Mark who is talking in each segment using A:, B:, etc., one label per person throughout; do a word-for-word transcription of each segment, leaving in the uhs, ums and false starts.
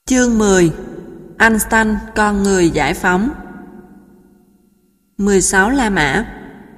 A: Chương mười. Einstein, con người giải phóng. mười sáu La Mã.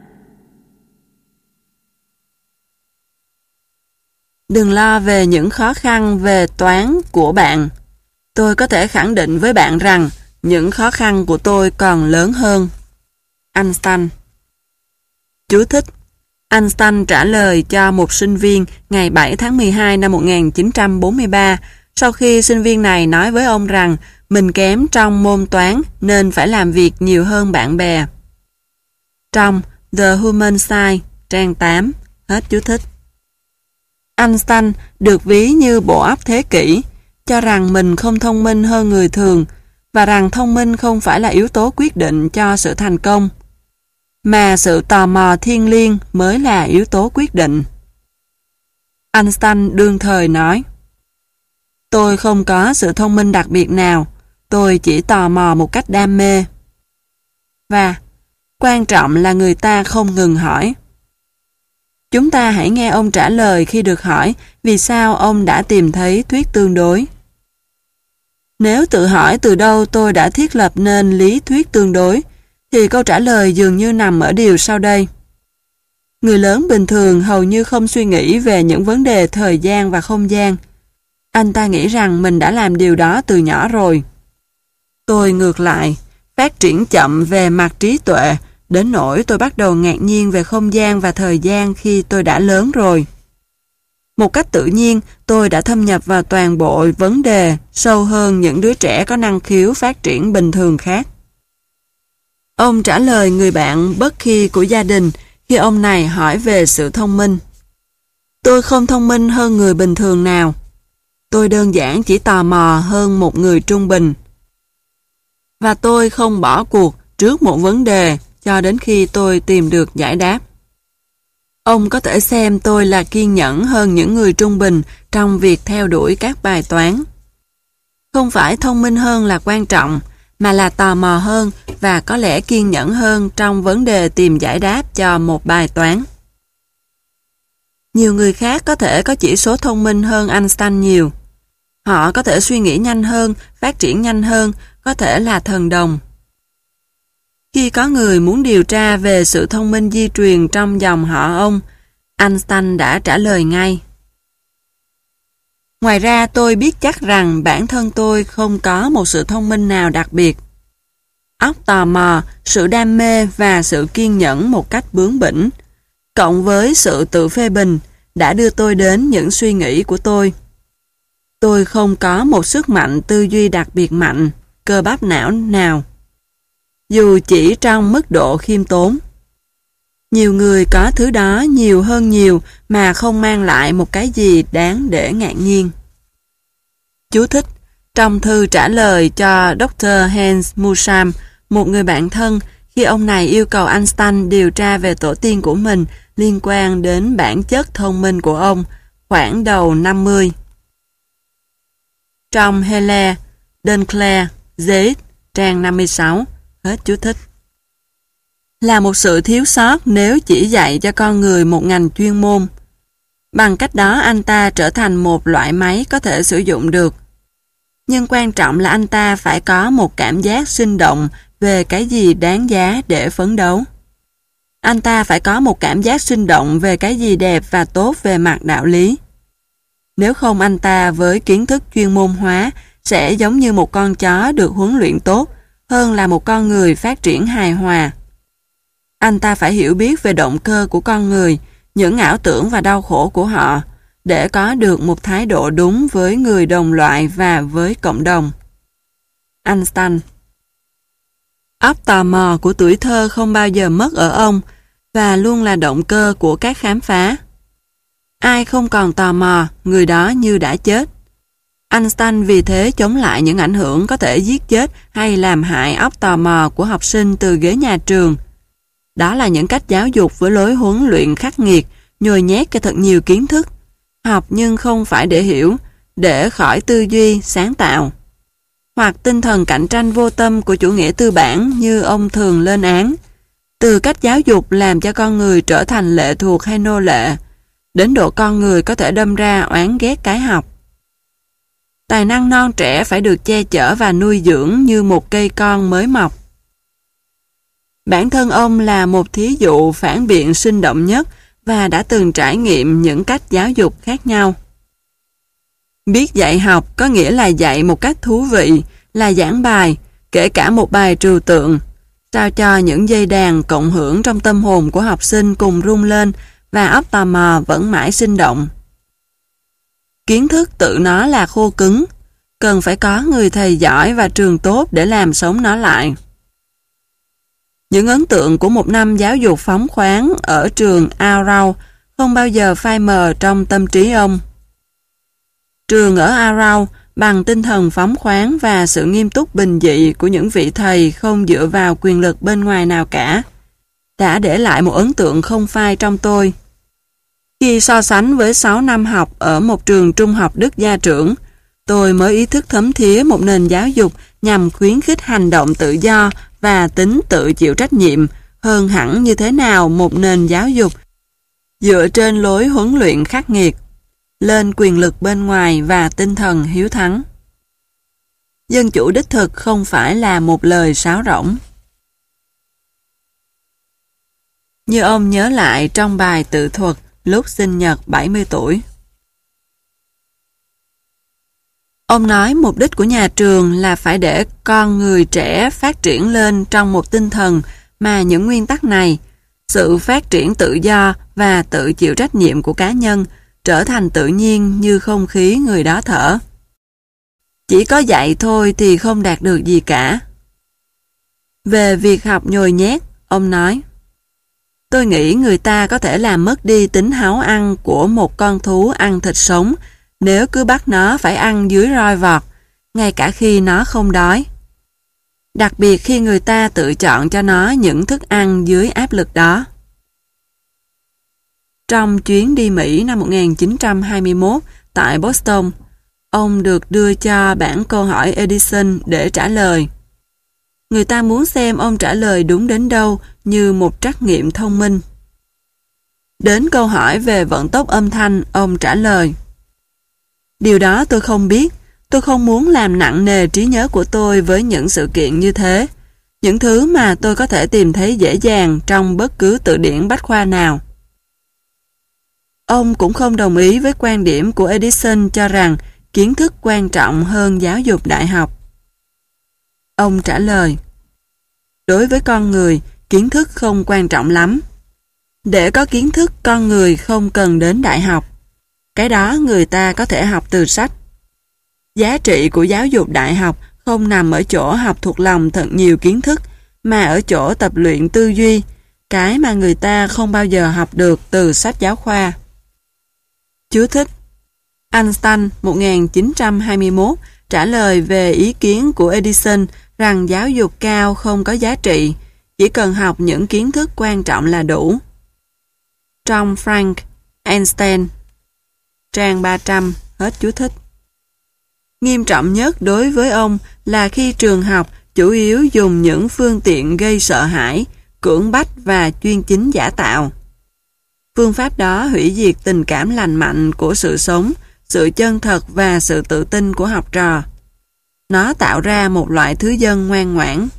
A: Đừng lo về những khó khăn về toán của bạn. Tôi có thể khẳng định với bạn rằng những khó khăn của tôi còn lớn hơn. Einstein. Chú thích: Einstein trả lời cho một sinh viên ngày bảy tháng mười hai năm một nghìn chín trăm bốn mươi ba sau khi sinh viên này nói với ông rằng mình kém trong môn toán nên phải làm việc nhiều hơn bạn bè. Trong The Human Side, trang tám, hết chú thích. Einstein được ví như bộ óc thế kỷ, cho rằng mình không thông minh hơn người thường và rằng thông minh không phải là yếu tố quyết định cho sự thành công, mà sự tò mò thiêng liêng mới là yếu tố quyết định. Einstein đương thời nói: Tôi không có sự thông minh đặc biệt nào, tôi chỉ tò mò một cách đam mê. Và quan trọng là người ta không ngừng hỏi. Chúng ta hãy nghe ông trả lời khi được hỏi vì sao ông đã tìm thấy thuyết tương đối. Nếu tự hỏi từ đâu tôi đã thiết lập nên lý thuyết tương đối, thì câu trả lời dường như nằm ở điều sau đây. Người lớn bình thường hầu như không suy nghĩ về những vấn đề thời gian và không gian. Anh ta nghĩ rằng mình đã làm điều đó từ nhỏ rồi. Tôi ngược lại, phát triển chậm về mặt trí tuệ, đến nỗi tôi bắt đầu ngạc nhiên về không gian và thời gian khi tôi đã lớn rồi. Một cách tự nhiên, tôi đã thâm nhập vào toàn bộ vấn đề sâu hơn những đứa trẻ có năng khiếu phát triển bình thường khác. Ông trả lời người bạn bất khi của gia đình khi ông này hỏi về sự thông minh. Tôi không thông minh hơn người bình thường nào. Tôi đơn giản chỉ tò mò hơn một người trung bình. Và tôi không bỏ cuộc trước một vấn đề cho đến khi tôi tìm được giải đáp. Ông có thể xem tôi là kiên nhẫn hơn những người trung bình trong việc theo đuổi các bài toán. Không phải thông minh hơn là quan trọng, mà là tò mò hơn và có lẽ kiên nhẫn hơn trong vấn đề tìm giải đáp cho một bài toán. Nhiều người khác có thể có chỉ số thông minh hơn Einstein nhiều. Họ có thể suy nghĩ nhanh hơn, phát triển nhanh hơn, có thể là thần đồng. Khi có người muốn điều tra về sự thông minh di truyền trong dòng họ ông, Einstein đã trả lời ngay. Ngoài ra tôi biết chắc rằng bản thân tôi không có một sự thông minh nào đặc biệt. Óc tò mò, sự đam mê và sự kiên nhẫn một cách bướng bỉnh, cộng với sự tự phê bình, đã đưa tôi đến những suy nghĩ của tôi. Tôi không có một sức mạnh tư duy đặc biệt mạnh, cơ bắp não nào, dù chỉ trong mức độ khiêm tốn. Nhiều người có thứ đó nhiều hơn nhiều mà không mang lại một cái gì đáng để ngạc nhiên. Chú thích: Trong thư trả lời cho Doctor Hans Musham, một người bạn thân, khi ông này yêu cầu Einstein điều tra về tổ tiên của mình liên quan đến bản chất thông minh của ông, khoảng đầu năm mươi. Trong Hele, Duncler, Zeit, trang năm mươi sáu, hết chú thích. Là một sự thiếu sót nếu chỉ dạy cho con người một ngành chuyên môn. Bằng cách đó anh ta trở thành một loại máy có thể sử dụng được. Nhưng quan trọng là anh ta phải có một cảm giác sinh động về cái gì đáng giá để phấn đấu. Anh ta phải có một cảm giác sinh động về cái gì đẹp và tốt về mặt đạo lý. Nếu không, anh ta với kiến thức chuyên môn hóa sẽ giống như một con chó được huấn luyện tốt hơn là một con người phát triển hài hòa. Anh ta phải hiểu biết về động cơ của con người, những ảo tưởng và đau khổ của họ, để có được một thái độ đúng với người đồng loại và với cộng đồng. Einstein. Óc tò mò của tuổi thơ không bao giờ mất ở ông và luôn là động cơ của các khám phá. Ai không còn tò mò, người đó như đã chết. Einstein vì thế chống lại những ảnh hưởng có thể giết chết hay làm hại óc tò mò của học sinh từ ghế nhà trường. Đó là những cách giáo dục với lối huấn luyện khắc nghiệt, nhồi nhét cho thật nhiều kiến thức. Học nhưng không phải để hiểu, để khỏi tư duy, sáng tạo. Hoặc tinh thần cạnh tranh vô tâm của chủ nghĩa tư bản như ông thường lên án. Từ cách giáo dục làm cho con người trở thành lệ thuộc hay nô lệ, đến độ con người có thể đâm ra oán ghét cái học. Tài năng non trẻ phải được che chở và nuôi dưỡng như một cây con mới mọc. Bản thân ông là một thí dụ phản biện sinh động nhất và đã từng trải nghiệm những cách giáo dục khác nhau. Biết dạy học có nghĩa là dạy một cách thú vị, là giảng bài, kể cả một bài trừu tượng, sao cho những dây đàn cộng hưởng trong tâm hồn của học sinh cùng rung lên và óc tò mò vẫn mãi sinh động. Kiến thức tự nó là khô cứng, cần phải có người thầy giỏi và trường tốt để làm sống nó lại. Những ấn tượng của một năm giáo dục phóng khoáng ở trường Arrow không bao giờ phai mờ trong tâm trí ông. Trường ở Arrow bằng tinh thần phóng khoáng và sự nghiêm túc bình dị của những vị thầy không dựa vào quyền lực bên ngoài nào cả, đã để lại một ấn tượng không phai trong tôi. Khi so sánh với sáu năm học ở một trường trung học Đức gia trưởng, tôi mới ý thức thấm thía một nền giáo dục nhằm khuyến khích hành động tự do và tính tự chịu trách nhiệm hơn hẳn như thế nào một nền giáo dục dựa trên lối huấn luyện khắc nghiệt, lên quyền lực bên ngoài và tinh thần hiếu thắng. Dân chủ đích thực không phải là một lời sáo rỗng. Như ông nhớ lại trong bài tự thuật lúc sinh nhật bảy mươi tuổi. Ông nói mục đích của nhà trường là phải để con người trẻ phát triển lên trong một tinh thần mà những nguyên tắc này, sự phát triển tự do và tự chịu trách nhiệm của cá nhân, trở thành tự nhiên như không khí người đó thở. Chỉ có dạy thôi thì không đạt được gì cả. Về việc học nhồi nhét, ông nói, tôi nghĩ người ta có thể làm mất đi tính háo ăn của một con thú ăn thịt sống nếu cứ bắt nó phải ăn dưới roi vọt, ngay cả khi nó không đói. Đặc biệt khi người ta tự chọn cho nó những thức ăn dưới áp lực đó. Trong chuyến đi Mỹ năm một nghìn chín trăm hai mươi mốt tại Boston, ông được đưa cho bản câu hỏi Edison để trả lời. Người ta muốn xem ông trả lời đúng đến đâu như một trắc nghiệm thông minh. Đến câu hỏi về vận tốc âm thanh, ông trả lời, điều đó tôi không biết, tôi không muốn làm nặng nề trí nhớ của tôi với những sự kiện như thế, những thứ mà tôi có thể tìm thấy dễ dàng trong bất cứ từ điển bách khoa nào. Ông cũng không đồng ý với quan điểm của Edison cho rằng kiến thức quan trọng hơn giáo dục đại học. Ông trả lời, đối với con người, kiến thức không quan trọng lắm. Để có kiến thức, con người không cần đến đại học. Cái đó người ta có thể học từ sách. Giá trị của giáo dục đại học không nằm ở chỗ học thuộc lòng thật nhiều kiến thức, mà ở chỗ tập luyện tư duy, cái mà người ta không bao giờ học được từ sách giáo khoa. Chú thích: Einstein một nghìn chín trăm hai mươi mốt trả lời về ý kiến của Edison rằng giáo dục cao không có giá trị, chỉ cần học những kiến thức quan trọng là đủ. Trong Frank Einstein, trang ba trăm, hết chú thích. Nghiêm trọng nhất đối với ông là khi trường học chủ yếu dùng những phương tiện gây sợ hãi, cưỡng bách và chuyên chính giả tạo. Phương pháp đó hủy diệt tình cảm lành mạnh của sự sống, sự chân thật và sự tự tin của học trò. Nó tạo ra một loại thứ dân ngoan ngoãn.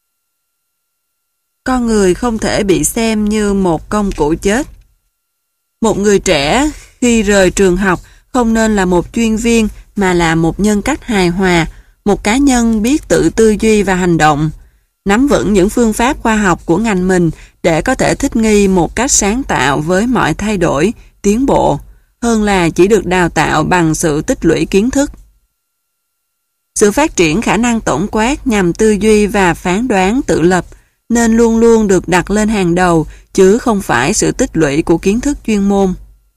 A: Con người không thể bị xem như một công cụ chết. Một người trẻ khi rời trường học không nên là một chuyên viên mà là một nhân cách hài hòa, một cá nhân biết tự tư duy và hành động, nắm vững những phương pháp khoa học của ngành mình để có thể thích nghi một cách sáng tạo với mọi thay đổi, tiến bộ, hơn là chỉ được đào tạo bằng sự tích lũy kiến thức. Sự phát triển khả năng tổng quát nhằm tư duy và phán đoán tự lập nên luôn luôn được đặt lên hàng đầu, chứ không phải sự tích lũy của kiến thức chuyên môn.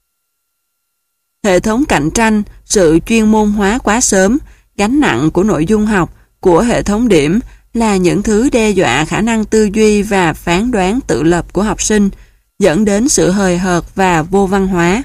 A: Hệ thống cạnh tranh, sự chuyên môn hóa quá sớm, gánh nặng của nội dung học, của hệ thống điểm là những thứ đe dọa khả năng tư duy và phán đoán tự lập của học sinh, dẫn đến sự hời hợt và vô văn hóa.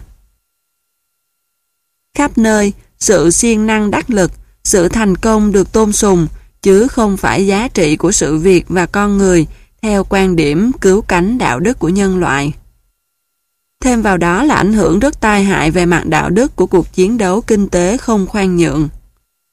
A: Khắp nơi, sự siêng năng đắc lực, sự thành công được tôn sùng, chứ không phải giá trị của sự việc và con người theo quan điểm cứu cánh đạo đức của nhân loại. Thêm vào đó là ảnh hưởng rất tai hại về mặt đạo đức của cuộc chiến đấu kinh tế không khoan nhượng.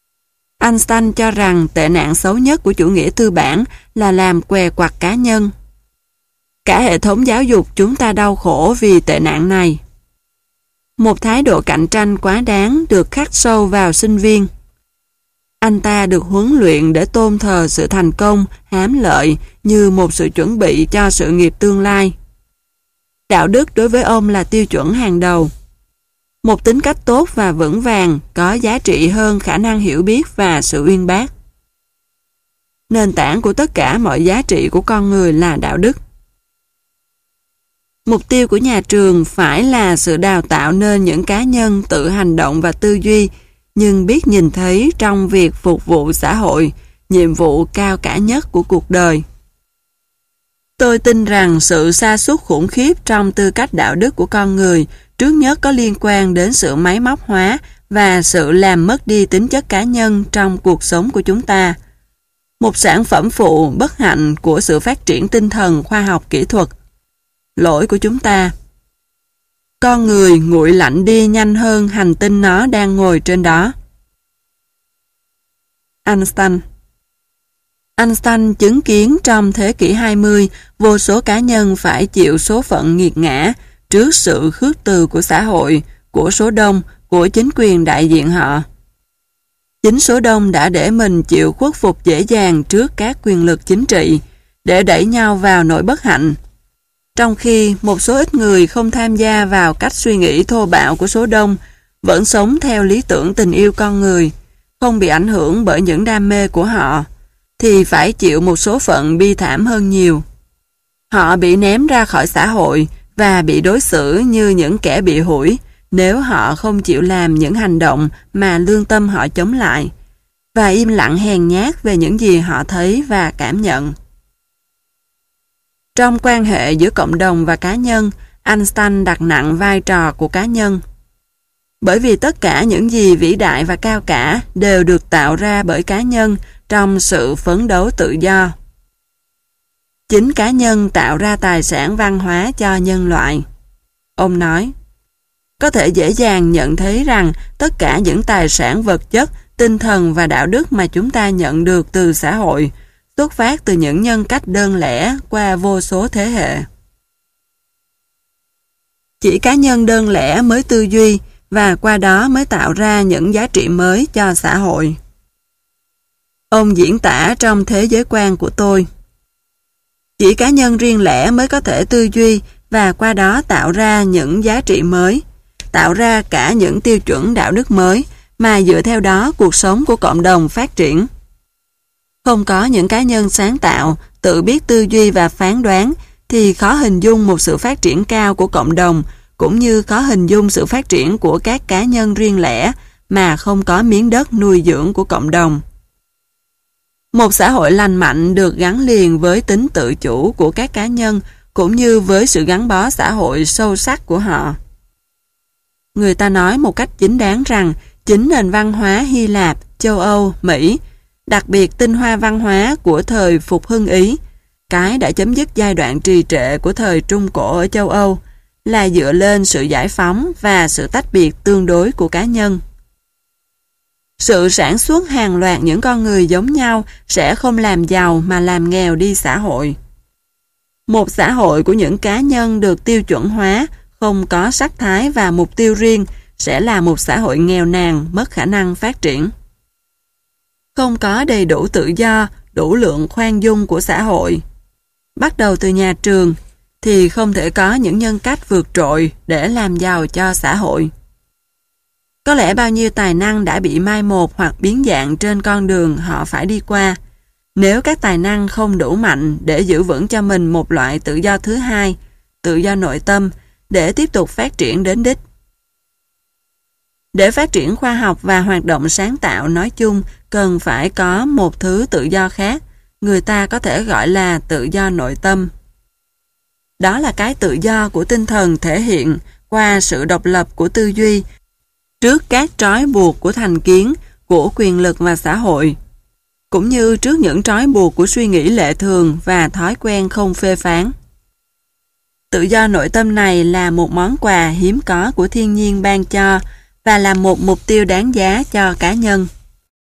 A: Einstein cho rằng tệ nạn xấu nhất của chủ nghĩa tư bản là làm què quặt cá nhân. Cả hệ thống giáo dục chúng ta đau khổ vì tệ nạn này. Một thái độ cạnh tranh quá đáng được khắc sâu vào sinh viên. Anh ta được huấn luyện để tôn thờ sự thành công, hám lợi như một sự chuẩn bị cho sự nghiệp tương lai. Đạo đức đối với ông là tiêu chuẩn hàng đầu. Một tính cách tốt và vững vàng có giá trị hơn khả năng hiểu biết và sự uyên bác. Nền tảng của tất cả mọi giá trị của con người là đạo đức. Mục tiêu của nhà trường phải là sự đào tạo nên những cá nhân tự hành động và tư duy, nhưng biết nhìn thấy trong việc phục vụ xã hội, nhiệm vụ cao cả nhất của cuộc đời. Tôi tin rằng sự sa sút khủng khiếp trong tư cách đạo đức của con người trước nhất có liên quan đến sự máy móc hóa và sự làm mất đi tính chất cá nhân trong cuộc sống của chúng ta. Một sản phẩm phụ bất hạnh của sự phát triển tinh thần khoa học kỹ thuật. Lỗi của chúng ta. Con người nguội lạnh đi nhanh hơn hành tinh nó đang ngồi trên đó. Einstein Einstein chứng kiến trong thế kỷ hai mươi vô số cá nhân phải chịu số phận nghiệt ngã trước sự khước từ của xã hội, của số đông, của chính quyền đại diện họ. Chính số đông đã để mình chịu khuất phục dễ dàng trước các quyền lực chính trị, để đẩy nhau vào nỗi bất hạnh. Trong khi một số ít người không tham gia vào cách suy nghĩ thô bạo của số đông, vẫn sống theo lý tưởng tình yêu con người, không bị ảnh hưởng bởi những đam mê của họ, thì phải chịu một số phận bi thảm hơn nhiều. Họ bị ném ra khỏi xã hội và bị đối xử như những kẻ bị hủi nếu họ không chịu làm những hành động mà lương tâm họ chống lại, và im lặng hèn nhát về những gì họ thấy và cảm nhận. Trong quan hệ giữa cộng đồng và cá nhân, Einstein đặt nặng vai trò của cá nhân. Bởi vì tất cả những gì vĩ đại và cao cả đều được tạo ra bởi cá nhân trong sự phấn đấu tự do. Chính cá nhân tạo ra tài sản văn hóa cho nhân loại. Ông nói, có thể dễ dàng nhận thấy rằng tất cả những tài sản vật chất, tinh thần và đạo đức mà chúng ta nhận được từ xã hội xuất phát từ những nhân cách đơn lẻ qua vô số thế hệ. Chỉ cá nhân đơn lẻ mới tư duy và qua đó mới tạo ra những giá trị mới cho xã hội. Ông diễn tả trong thế giới quan của tôi. Chỉ cá nhân riêng lẻ mới có thể tư duy và qua đó tạo ra những giá trị mới, tạo ra cả những tiêu chuẩn đạo đức mới mà dựa theo đó cuộc sống của cộng đồng phát triển. Không có những cá nhân sáng tạo, tự biết tư duy và phán đoán thì khó hình dung một sự phát triển cao của cộng đồng, cũng như khó hình dung sự phát triển của các cá nhân riêng lẻ mà không có miếng đất nuôi dưỡng của cộng đồng. Một xã hội lành mạnh được gắn liền với tính tự chủ của các cá nhân cũng như với sự gắn bó xã hội sâu sắc của họ. Người ta nói một cách chính đáng rằng chính nền văn hóa Hy Lạp, châu Âu, Mỹ, đặc biệt tinh hoa văn hóa của thời phục hưng Ý, cái đã chấm dứt giai đoạn trì trệ của thời Trung Cổ ở châu Âu, là dựa lên sự giải phóng và sự tách biệt tương đối của cá nhân. Sự sản xuất hàng loạt những con người giống nhau sẽ không làm giàu mà làm nghèo đi xã hội. Một xã hội của những cá nhân được tiêu chuẩn hóa, không có sắc thái và mục tiêu riêng sẽ là một xã hội nghèo nàn, mất khả năng phát triển. Không có đầy đủ tự do, đủ lượng khoan dung của xã hội. Bắt đầu từ nhà trường, thì không thể có những nhân cách vượt trội để làm giàu cho xã hội. Có lẽ bao nhiêu tài năng đã bị mai một hoặc biến dạng trên con đường họ phải đi qua, nếu các tài năng không đủ mạnh để giữ vững cho mình một loại tự do thứ hai, tự do nội tâm, để tiếp tục phát triển đến đích. Để phát triển khoa học và hoạt động sáng tạo nói chung, cần phải có một thứ tự do khác, người ta có thể gọi là tự do nội tâm. Đó là cái tự do của tinh thần thể hiện qua sự độc lập của tư duy trước các trói buộc của thành kiến, của quyền lực và xã hội, cũng như trước những trói buộc của suy nghĩ lệ thường và thói quen không phê phán. Tự do nội tâm này là một món quà hiếm có của thiên nhiên ban cho và là một mục tiêu đáng giá cho cá nhân.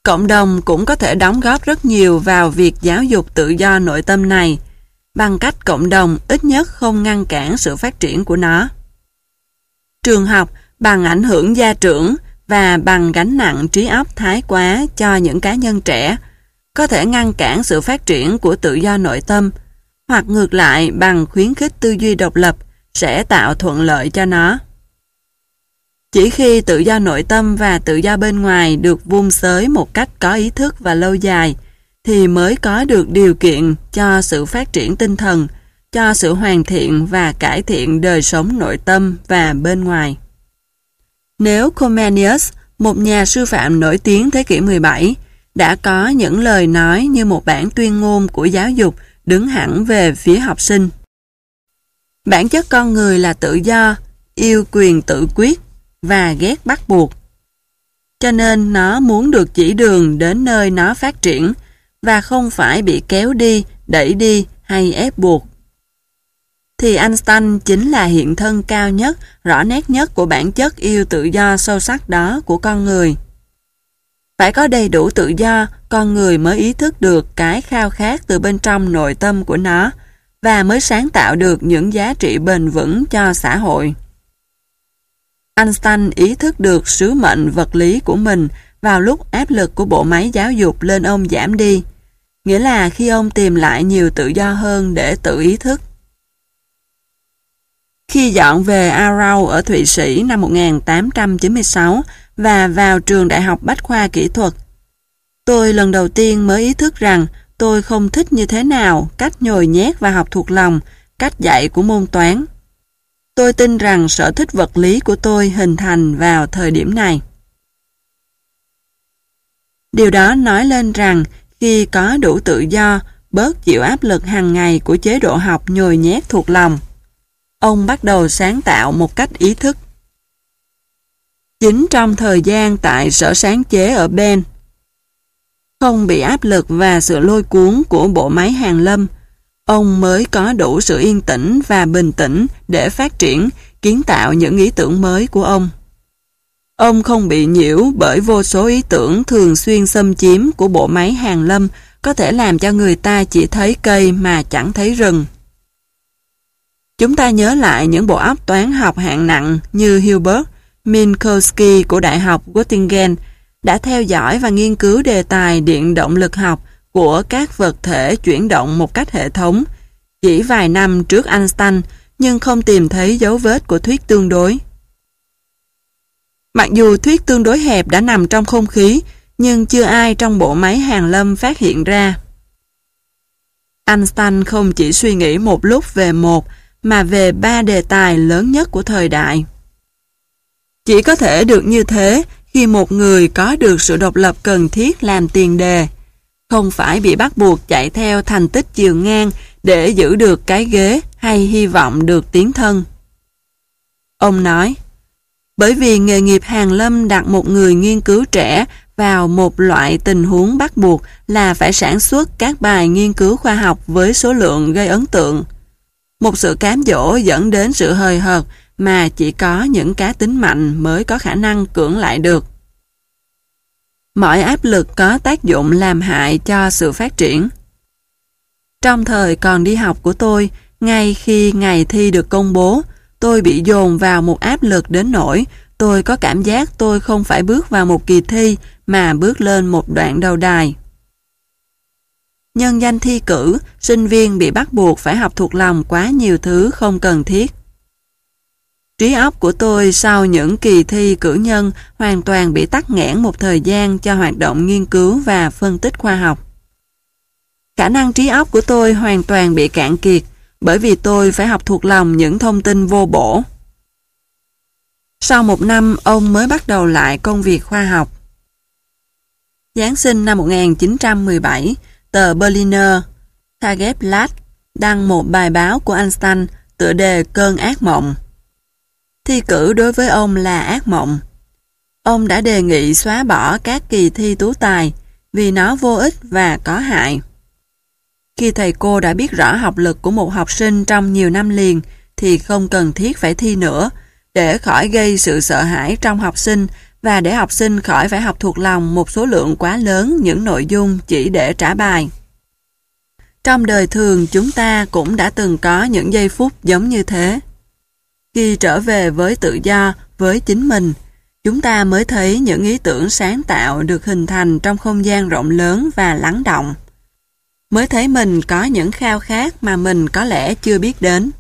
A: Cộng đồng cũng có thể đóng góp rất nhiều vào việc giáo dục tự do nội tâm này, bằng cách cộng đồng ít nhất không ngăn cản sự phát triển của nó. Trường học bằng ảnh hưởng gia trưởng và bằng gánh nặng trí óc thái quá cho những cá nhân trẻ, có thể ngăn cản sự phát triển của tự do nội tâm, hoặc ngược lại bằng khuyến khích tư duy độc lập sẽ tạo thuận lợi cho nó. Chỉ khi tự do nội tâm và tự do bên ngoài được vun xới một cách có ý thức và lâu dài, thì mới có được điều kiện cho sự phát triển tinh thần, cho sự hoàn thiện và cải thiện đời sống nội tâm và bên ngoài. Nếu Comenius, một nhà sư phạm nổi tiếng thế kỷ mười bảy, đã có những lời nói như một bản tuyên ngôn của giáo dục đứng hẳn về phía học sinh. Bản chất con người là tự do, yêu quyền tự quyết và ghét bắt buộc. Cho nên nó muốn được chỉ đường đến nơi nó phát triển và không phải bị kéo đi, đẩy đi hay ép buộc. Thì Einstein chính là hiện thân cao nhất, rõ nét nhất của bản chất yêu tự do sâu sắc đó của con người. Phải có đầy đủ tự do, con người mới ý thức được cái khao khát từ bên trong nội tâm của nó và mới sáng tạo được những giá trị bền vững cho xã hội. Einstein ý thức được sứ mệnh vật lý của mình vào lúc áp lực của bộ máy giáo dục lên ông giảm đi, nghĩa là khi ông tìm lại nhiều tự do hơn để tự ý thức. Khi dọn về Aarau ở Thụy Sĩ năm một nghìn tám trăm chín mươi sáu và vào trường đại học Bách khoa Kỹ thuật, tôi lần đầu tiên mới ý thức rằng tôi không thích như thế nào cách nhồi nhét và học thuộc lòng, cách dạy của môn toán. Tôi tin rằng sở thích vật lý của tôi hình thành vào thời điểm này. Điều đó nói lên rằng khi có đủ tự do, bớt chịu áp lực hàng ngày của chế độ học nhồi nhét thuộc lòng, ông bắt đầu sáng tạo một cách ý thức. Chính trong thời gian tại sở sáng chế ở Ben, không bị áp lực và sự lôi cuốn của bộ máy hàn lâm, ông mới có đủ sự yên tĩnh và bình tĩnh để phát triển, kiến tạo những ý tưởng mới của ông. Ông không bị nhiễu bởi vô số ý tưởng thường xuyên xâm chiếm của bộ máy hàn lâm có thể làm cho người ta chỉ thấy cây mà chẳng thấy rừng. Chúng ta nhớ lại những bộ óc toán học hạng nặng như Hilbert, Minkowski của Đại học Göttingen đã theo dõi và nghiên cứu đề tài điện động lực học của các vật thể chuyển động một cách hệ thống chỉ vài năm trước Einstein, nhưng không tìm thấy dấu vết của thuyết tương đối. Mặc dù thuyết tương đối hẹp đã nằm trong không khí, nhưng chưa ai trong bộ máy hàn lâm phát hiện ra. Einstein không chỉ suy nghĩ một lúc về một, mà về ba đề tài lớn nhất của thời đại. Chỉ có thể được như thế khi một người có được sự độc lập cần thiết làm tiền đề, không phải bị bắt buộc chạy theo thành tích chiều ngang để giữ được cái ghế hay hy vọng được tiến thân. Ông nói, bởi vì nghề nghiệp hàn lâm đặt một người nghiên cứu trẻ vào một loại tình huống bắt buộc là phải sản xuất các bài nghiên cứu khoa học với số lượng gây ấn tượng. Một sự cám dỗ dẫn đến sự hời hợt mà chỉ có những cá tính mạnh mới có khả năng cưỡng lại được. Mọi áp lực có tác dụng làm hại cho sự phát triển. Trong thời còn đi học của tôi, ngay khi ngày thi được công bố, tôi bị dồn vào một áp lực đến nỗi tôi có cảm giác tôi không phải bước vào một kỳ thi mà bước lên một đoạn đầu đài. Nhân danh thi cử, sinh viên bị bắt buộc phải học thuộc lòng quá nhiều thứ không cần thiết. Trí óc của tôi sau những kỳ thi cử nhân hoàn toàn bị tắc nghẽn một thời gian cho hoạt động nghiên cứu và phân tích khoa học. Khả năng trí óc của tôi hoàn toàn bị cạn kiệt bởi vì tôi phải học thuộc lòng những thông tin vô bổ. Sau một năm, ông mới bắt đầu lại công việc khoa học. Giáng sinh năm một nghìn chín trăm mười bảy, tờ Berliner Tageblatt đăng một bài báo của Einstein tựa đề Cơn ác mộng. Thi cử đối với ông là ác mộng. Ông đã đề nghị xóa bỏ các kỳ thi tú tài vì nó vô ích và có hại. Khi thầy cô đã biết rõ học lực của một học sinh trong nhiều năm liền thì không cần thiết phải thi nữa để khỏi gây sự sợ hãi trong học sinh và để học sinh khỏi phải học thuộc lòng một số lượng quá lớn những nội dung chỉ để trả bài. Trong đời thường chúng ta cũng đã từng có những giây phút giống như thế. Khi trở về với tự do, với chính mình, chúng ta mới thấy những ý tưởng sáng tạo được hình thành trong không gian rộng lớn và lắng động. Mới thấy mình có những khao khát mà mình có lẽ chưa biết đến.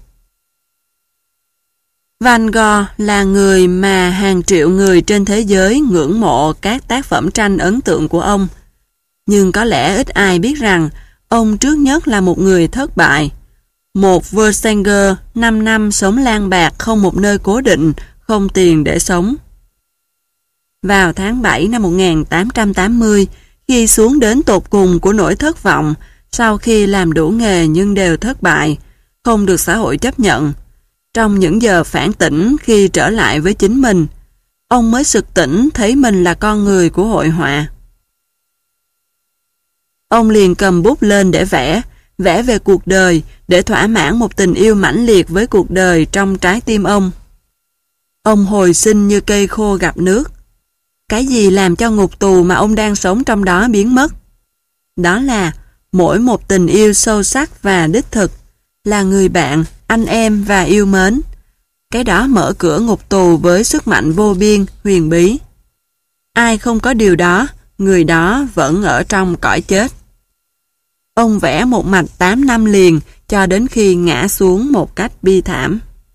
A: Van Gogh là người mà hàng triệu người trên thế giới ngưỡng mộ các tác phẩm tranh ấn tượng của ông. Nhưng có lẽ ít ai biết rằng ông trước nhất là một người thất bại. Một Versanger năm năm sống lang bạc không một nơi cố định, không tiền để sống. Vào tháng bảy năm một nghìn tám trăm tám mươi, khi xuống đến tột cùng của nỗi thất vọng, sau khi làm đủ nghề nhưng đều thất bại, không được xã hội chấp nhận, trong những giờ phản tỉnh khi trở lại với chính mình, ông mới sực tỉnh thấy mình là con người của hội họa. Ông liền cầm bút lên để vẽ, vẽ về cuộc đời, để thỏa mãn một tình yêu mãnh liệt với cuộc đời trong trái tim ông. Ông hồi sinh như cây khô gặp nước. Cái gì làm cho ngục tù mà ông đang sống trong đó biến mất? Đó là mỗi một tình yêu sâu sắc và đích thực, là người bạn, anh em và yêu mến. Cái đó mở cửa ngục tù với sức mạnh vô biên, huyền bí. Ai không có điều đó, người đó vẫn ở trong cõi chết. Ông vẽ một mạch tám năm liền cho đến khi ngã xuống một cách bi thảm.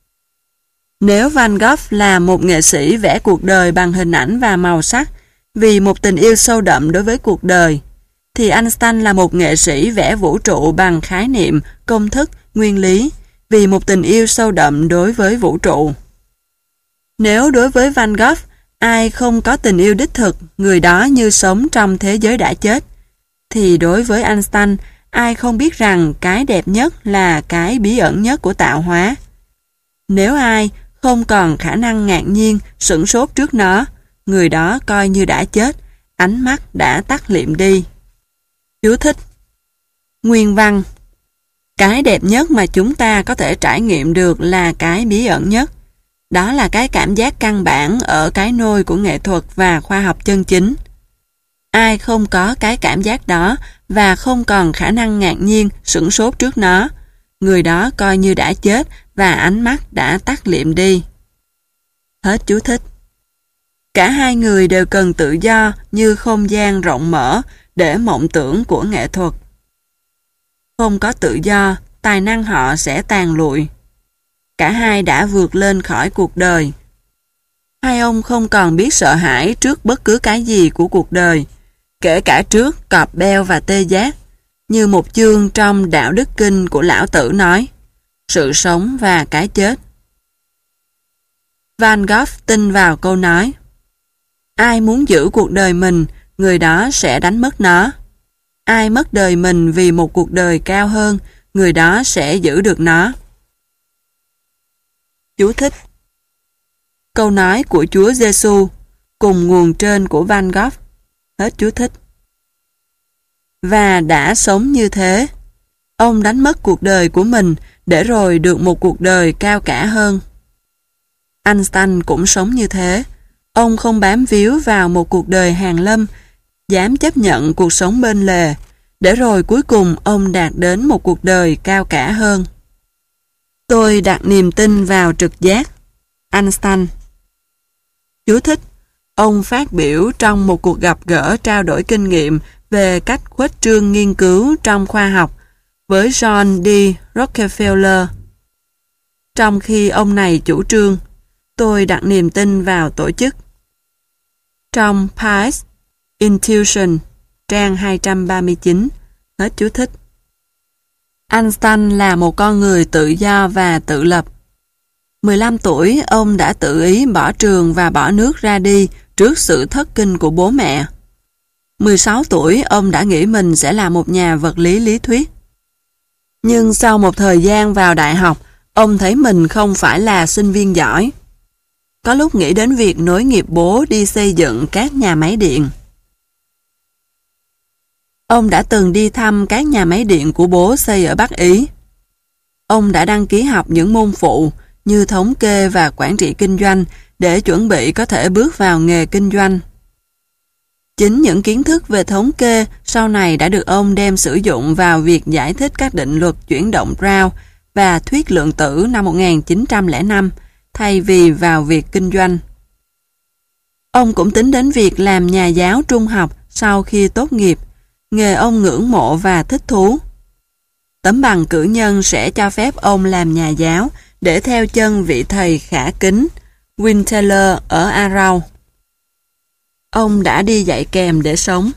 A: Nếu Van Gogh là một nghệ sĩ vẽ cuộc đời bằng hình ảnh và màu sắc vì một tình yêu sâu đậm đối với cuộc đời, thì Einstein là một nghệ sĩ vẽ vũ trụ bằng khái niệm, công thức, nguyên lý vì một tình yêu sâu đậm đối với vũ trụ. Nếu đối với Van Gogh, ai không có tình yêu đích thực, người đó như sống trong thế giới đã chết, thì đối với Einstein, ai không biết rằng cái đẹp nhất là cái bí ẩn nhất của tạo hóa. Nếu ai không còn khả năng ngạc nhiên, sửng sốt trước nó, người đó coi như đã chết, ánh mắt đã tắt liệm đi. Chú thích. Nguyên văn. Cái đẹp nhất mà chúng ta có thể trải nghiệm được là cái bí ẩn nhất. Đó là cái cảm giác căn bản ở cái nôi của nghệ thuật và khoa học chân chính. Ai không có cái cảm giác đó và không còn khả năng ngạc nhiên, sửng sốt trước nó, người đó coi như đã chết và ánh mắt đã tắt liệm đi. Hết chú thích. Cả hai người đều cần tự do như không gian rộng mở để mộng tưởng của nghệ thuật. Không có tự do, tài năng họ sẽ tàn lụi. Cả hai đã vượt lên khỏi cuộc đời. Hai ông không còn biết sợ hãi trước bất cứ cái gì của cuộc đời, kể cả trước cọp beo và tê giác, như một chương trong Đạo Đức Kinh của Lão Tử nói, sự sống và cái chết. Van Gogh tin vào câu nói, ai muốn giữ cuộc đời mình, người đó sẽ đánh mất nó. Ai mất đời mình vì một cuộc đời cao hơn, người đó sẽ giữ được nó. Chú thích. Câu nói của Chúa Giêsu cùng nguồn trên của Van Gogh. Hết chú thích. Và đã sống như thế, ông đánh mất cuộc đời của mình để rồi được một cuộc đời cao cả hơn. Einstein cũng sống như thế. Ông không bám víu vào một cuộc đời hàn lâm, dám chấp nhận cuộc sống bên lề, để rồi cuối cùng ông đạt đến một cuộc đời cao cả hơn. Tôi đặt niềm tin vào trực giác. Einstein. Chú thích. Ông phát biểu trong một cuộc gặp gỡ trao đổi kinh nghiệm về cách khuếch trương nghiên cứu trong khoa học với John D. Rockefeller. Trong khi ông này chủ trương, tôi đặt niềm tin vào tổ chức. Trong Peirce Intuition, trang hai trăm ba mươi chín, hết chú thích. Einstein là một con người tự do và tự lập. mười lăm tuổi, ông đã tự ý bỏ trường và bỏ nước ra đi trước sự thất kinh của bố mẹ. mười sáu tuổi, ông đã nghĩ mình sẽ là một nhà vật lý lý thuyết. Nhưng sau một thời gian vào đại học, ông thấy mình không phải là sinh viên giỏi. Có lúc nghĩ đến việc nối nghiệp bố đi xây dựng các nhà máy điện. Ông đã từng đi thăm các nhà máy điện của bố xây ở Bắc Ý. Ông đã đăng ký học những môn phụ như thống kê và quản trị kinh doanh để chuẩn bị có thể bước vào nghề kinh doanh. Chính những kiến thức về thống kê sau này đã được ông đem sử dụng vào việc giải thích các định luật chuyển động Brown và thuyết lượng tử năm một nghìn chín trăm lẻ năm thay vì vào việc kinh doanh. Ông cũng tính đến việc làm nhà giáo trung học sau khi tốt nghiệp, nghề ông ngưỡng mộ và thích thú. Tấm bằng cử nhân sẽ cho phép ông làm nhà giáo để theo chân vị thầy khả kính Win Taylor ở Arrow. Ông đã đi dạy kèm để sống.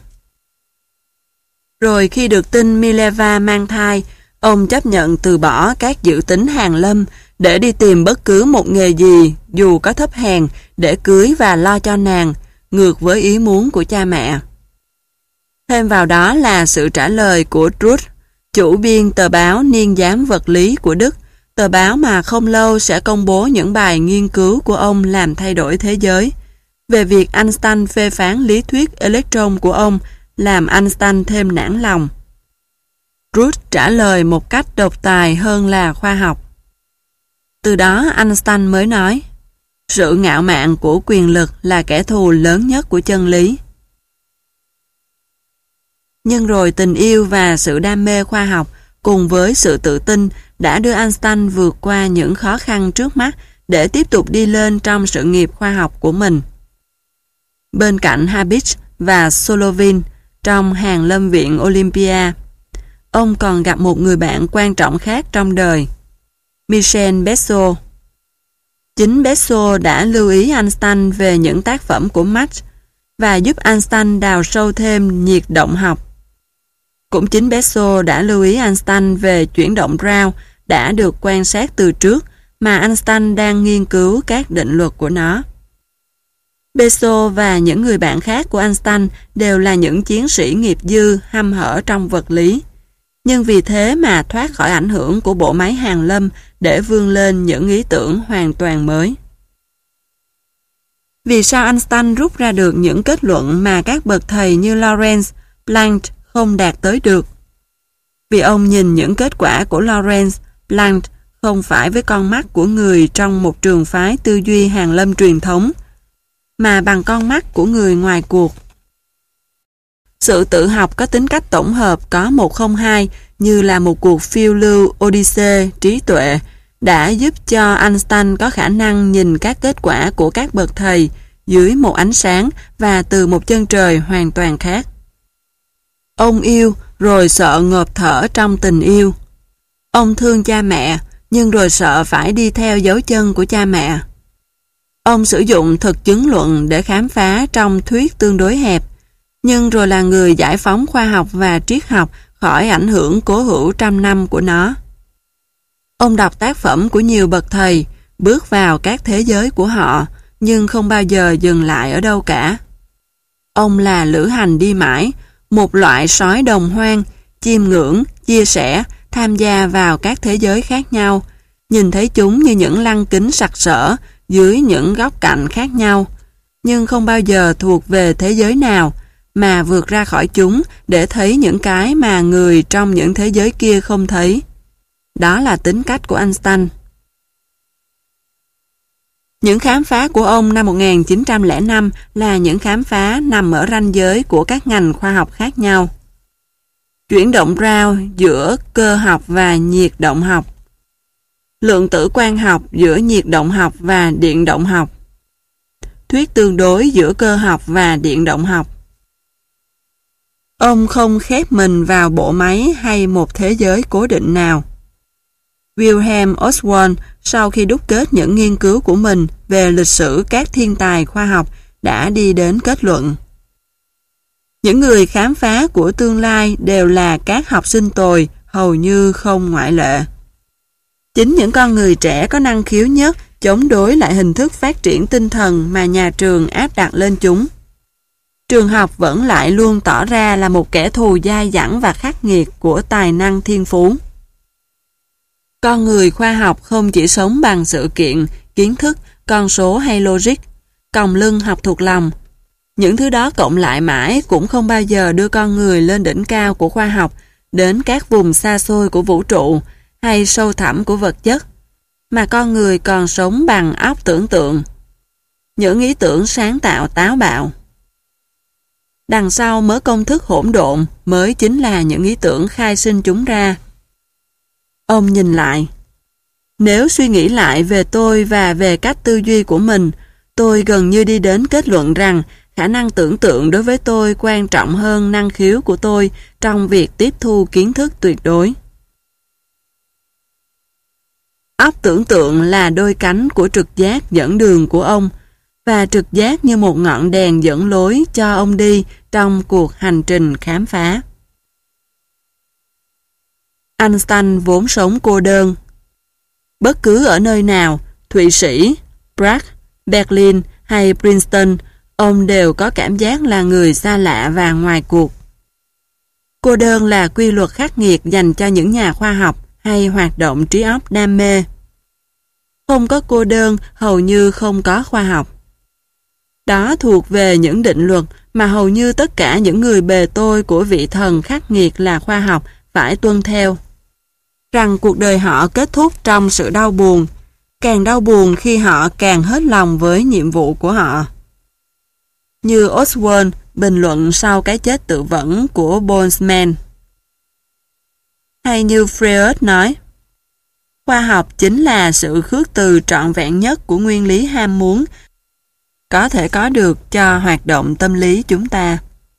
A: Rồi khi được tin Mileva mang thai, ông chấp nhận từ bỏ các dự tính hàn lâm để đi tìm bất cứ một nghề gì, dù có thấp hèn, để cưới và lo cho nàng, ngược với ý muốn của cha mẹ. Thêm vào đó là sự trả lời của Truth, chủ biên tờ báo Niên giám vật lý của Đức, tờ báo mà không lâu sẽ công bố những bài nghiên cứu của ông làm thay đổi thế giới, về việc Einstein phê phán lý thuyết electron của ông làm Einstein thêm nản lòng. Truth trả lời một cách độc tài hơn là khoa học. Từ đó Einstein mới nói, sự ngạo mạn của quyền lực là kẻ thù lớn nhất của chân lý. Nhưng rồi tình yêu và sự đam mê khoa học cùng với sự tự tin đã đưa Einstein vượt qua những khó khăn trước mắt để tiếp tục đi lên trong sự nghiệp khoa học của mình. Bên cạnh Babbage và Solovin trong hàng lâm viện Olympia, ông còn gặp một người bạn quan trọng khác trong đời, Michel Bessel. Chính Bessel đã lưu ý Einstein về những tác phẩm của Mach và giúp Einstein đào sâu thêm nhiệt động học. Cũng chính Bessel đã lưu ý Einstein về chuyển động Brown đã được quan sát từ trước mà Einstein đang nghiên cứu các định luật của nó. Bessel và những người bạn khác của Einstein đều là những chiến sĩ nghiệp dư hăm hở trong vật lý, nhưng vì thế mà thoát khỏi ảnh hưởng của bộ máy hàn lâm để vươn lên những ý tưởng hoàn toàn mới. Vì sao Einstein rút ra được những kết luận mà các bậc thầy như Lorentz, Planck không đạt tới được? Vì ông nhìn những kết quả của Lorentz, Planck không phải với con mắt của người trong một trường phái tư duy hàn lâm truyền thống, mà bằng con mắt của người ngoài cuộc. Sự tự học có tính cách tổng hợp có một không hai như là một cuộc phiêu lưu Odyssey trí tuệ đã giúp cho Einstein có khả năng nhìn các kết quả của các bậc thầy dưới một ánh sáng và từ một chân trời hoàn toàn khác. Ông yêu rồi sợ ngộp thở trong tình yêu. Ông thương cha mẹ nhưng rồi sợ phải đi theo dấu chân của cha mẹ. Ông sử dụng thực chứng luận để khám phá trong thuyết tương đối hẹp, nhưng rồi là người giải phóng khoa học và triết học khỏi ảnh hưởng cố hữu trăm năm của nó. Ông đọc tác phẩm của nhiều bậc thầy, bước vào các thế giới của họ, nhưng không bao giờ dừng lại ở đâu cả. Ông là lữ hành đi mãi, một loại sói đồng hoang, chiêm ngưỡng, chia sẻ, tham gia vào các thế giới khác nhau, nhìn thấy chúng như những lăng kính sặc sỡ dưới những góc cạnh khác nhau, nhưng không bao giờ thuộc về thế giới nào, mà vượt ra khỏi chúng để thấy những cái mà người trong những thế giới kia không thấy. Đó là tính cách của Einstein. Những khám phá của ông năm một nghìn chín trăm lẻ năm là những khám phá nằm ở ranh giới của các ngành khoa học khác nhau. Chuyển động Brown giữa cơ học và nhiệt động học. Lượng tử quang học giữa nhiệt động học và điện động học. Thuyết tương đối giữa cơ học và điện động học. Ông không khép mình vào bộ máy hay một thế giới cố định nào. Wilhelm Oswald sau khi đúc kết những nghiên cứu của mình về lịch sử các thiên tài khoa học đã đi đến kết luận. Những người khám phá của tương lai đều là các học sinh tồi, hầu như không ngoại lệ. Chính những con người trẻ có năng khiếu nhất chống đối lại hình thức phát triển tinh thần mà nhà trường áp đặt lên chúng. Trường học vẫn lại luôn tỏ ra là một kẻ thù dai dẳng và khắc nghiệt của tài năng thiên phú. Con người khoa học không chỉ sống bằng sự kiện, kiến thức, con số hay logic, còng lưng học thuộc lòng. Những thứ đó cộng lại mãi cũng không bao giờ đưa con người lên đỉnh cao của khoa học, đến các vùng xa xôi của vũ trụ hay sâu thẳm của vật chất. mà con người còn sống bằng óc tưởng tượng. Những ý tưởng sáng tạo táo bạo. Đằng sau mớ công thức hỗn độn mới chính là những ý tưởng khai sinh chúng ra. Ông nhìn lại. Nếu suy nghĩ lại về tôi và về cách tư duy của mình, tôi gần như đi đến kết luận rằng khả năng tưởng tượng đối với tôi quan trọng hơn năng khiếu của tôi trong việc tiếp thu kiến thức tuyệt đối. Óc tưởng tượng là đôi cánh của trực giác dẫn đường của ông, và trực giác như một ngọn đèn dẫn lối cho ông đi trong cuộc hành trình khám phá. Einstein vốn sống cô đơn. Bất cứ ở nơi nào, Thụy Sĩ, Prague, Berlin hay Princeton, ông đều có cảm giác là người xa lạ và ngoài cuộc. Cô đơn là quy luật khắc nghiệt dành cho những nhà khoa học hay hoạt động trí óc đam mê. Không có cô đơn hầu như không có khoa học. Đó thuộc về những định luật mà hầu như tất cả những người bề tôi của vị thần khắc nghiệt là khoa học phải tuân theo. Rằng cuộc đời họ kết thúc trong sự đau buồn, càng đau buồn khi họ càng hết lòng với nhiệm vụ của họ. Như Oswald bình luận sau cái chết tự vẫn của Boltzmann. Hay như Freud nói, khoa học chính là sự khước từ trọn vẹn nhất của nguyên lý ham muốn có thể có được cho hoạt động tâm lý chúng ta.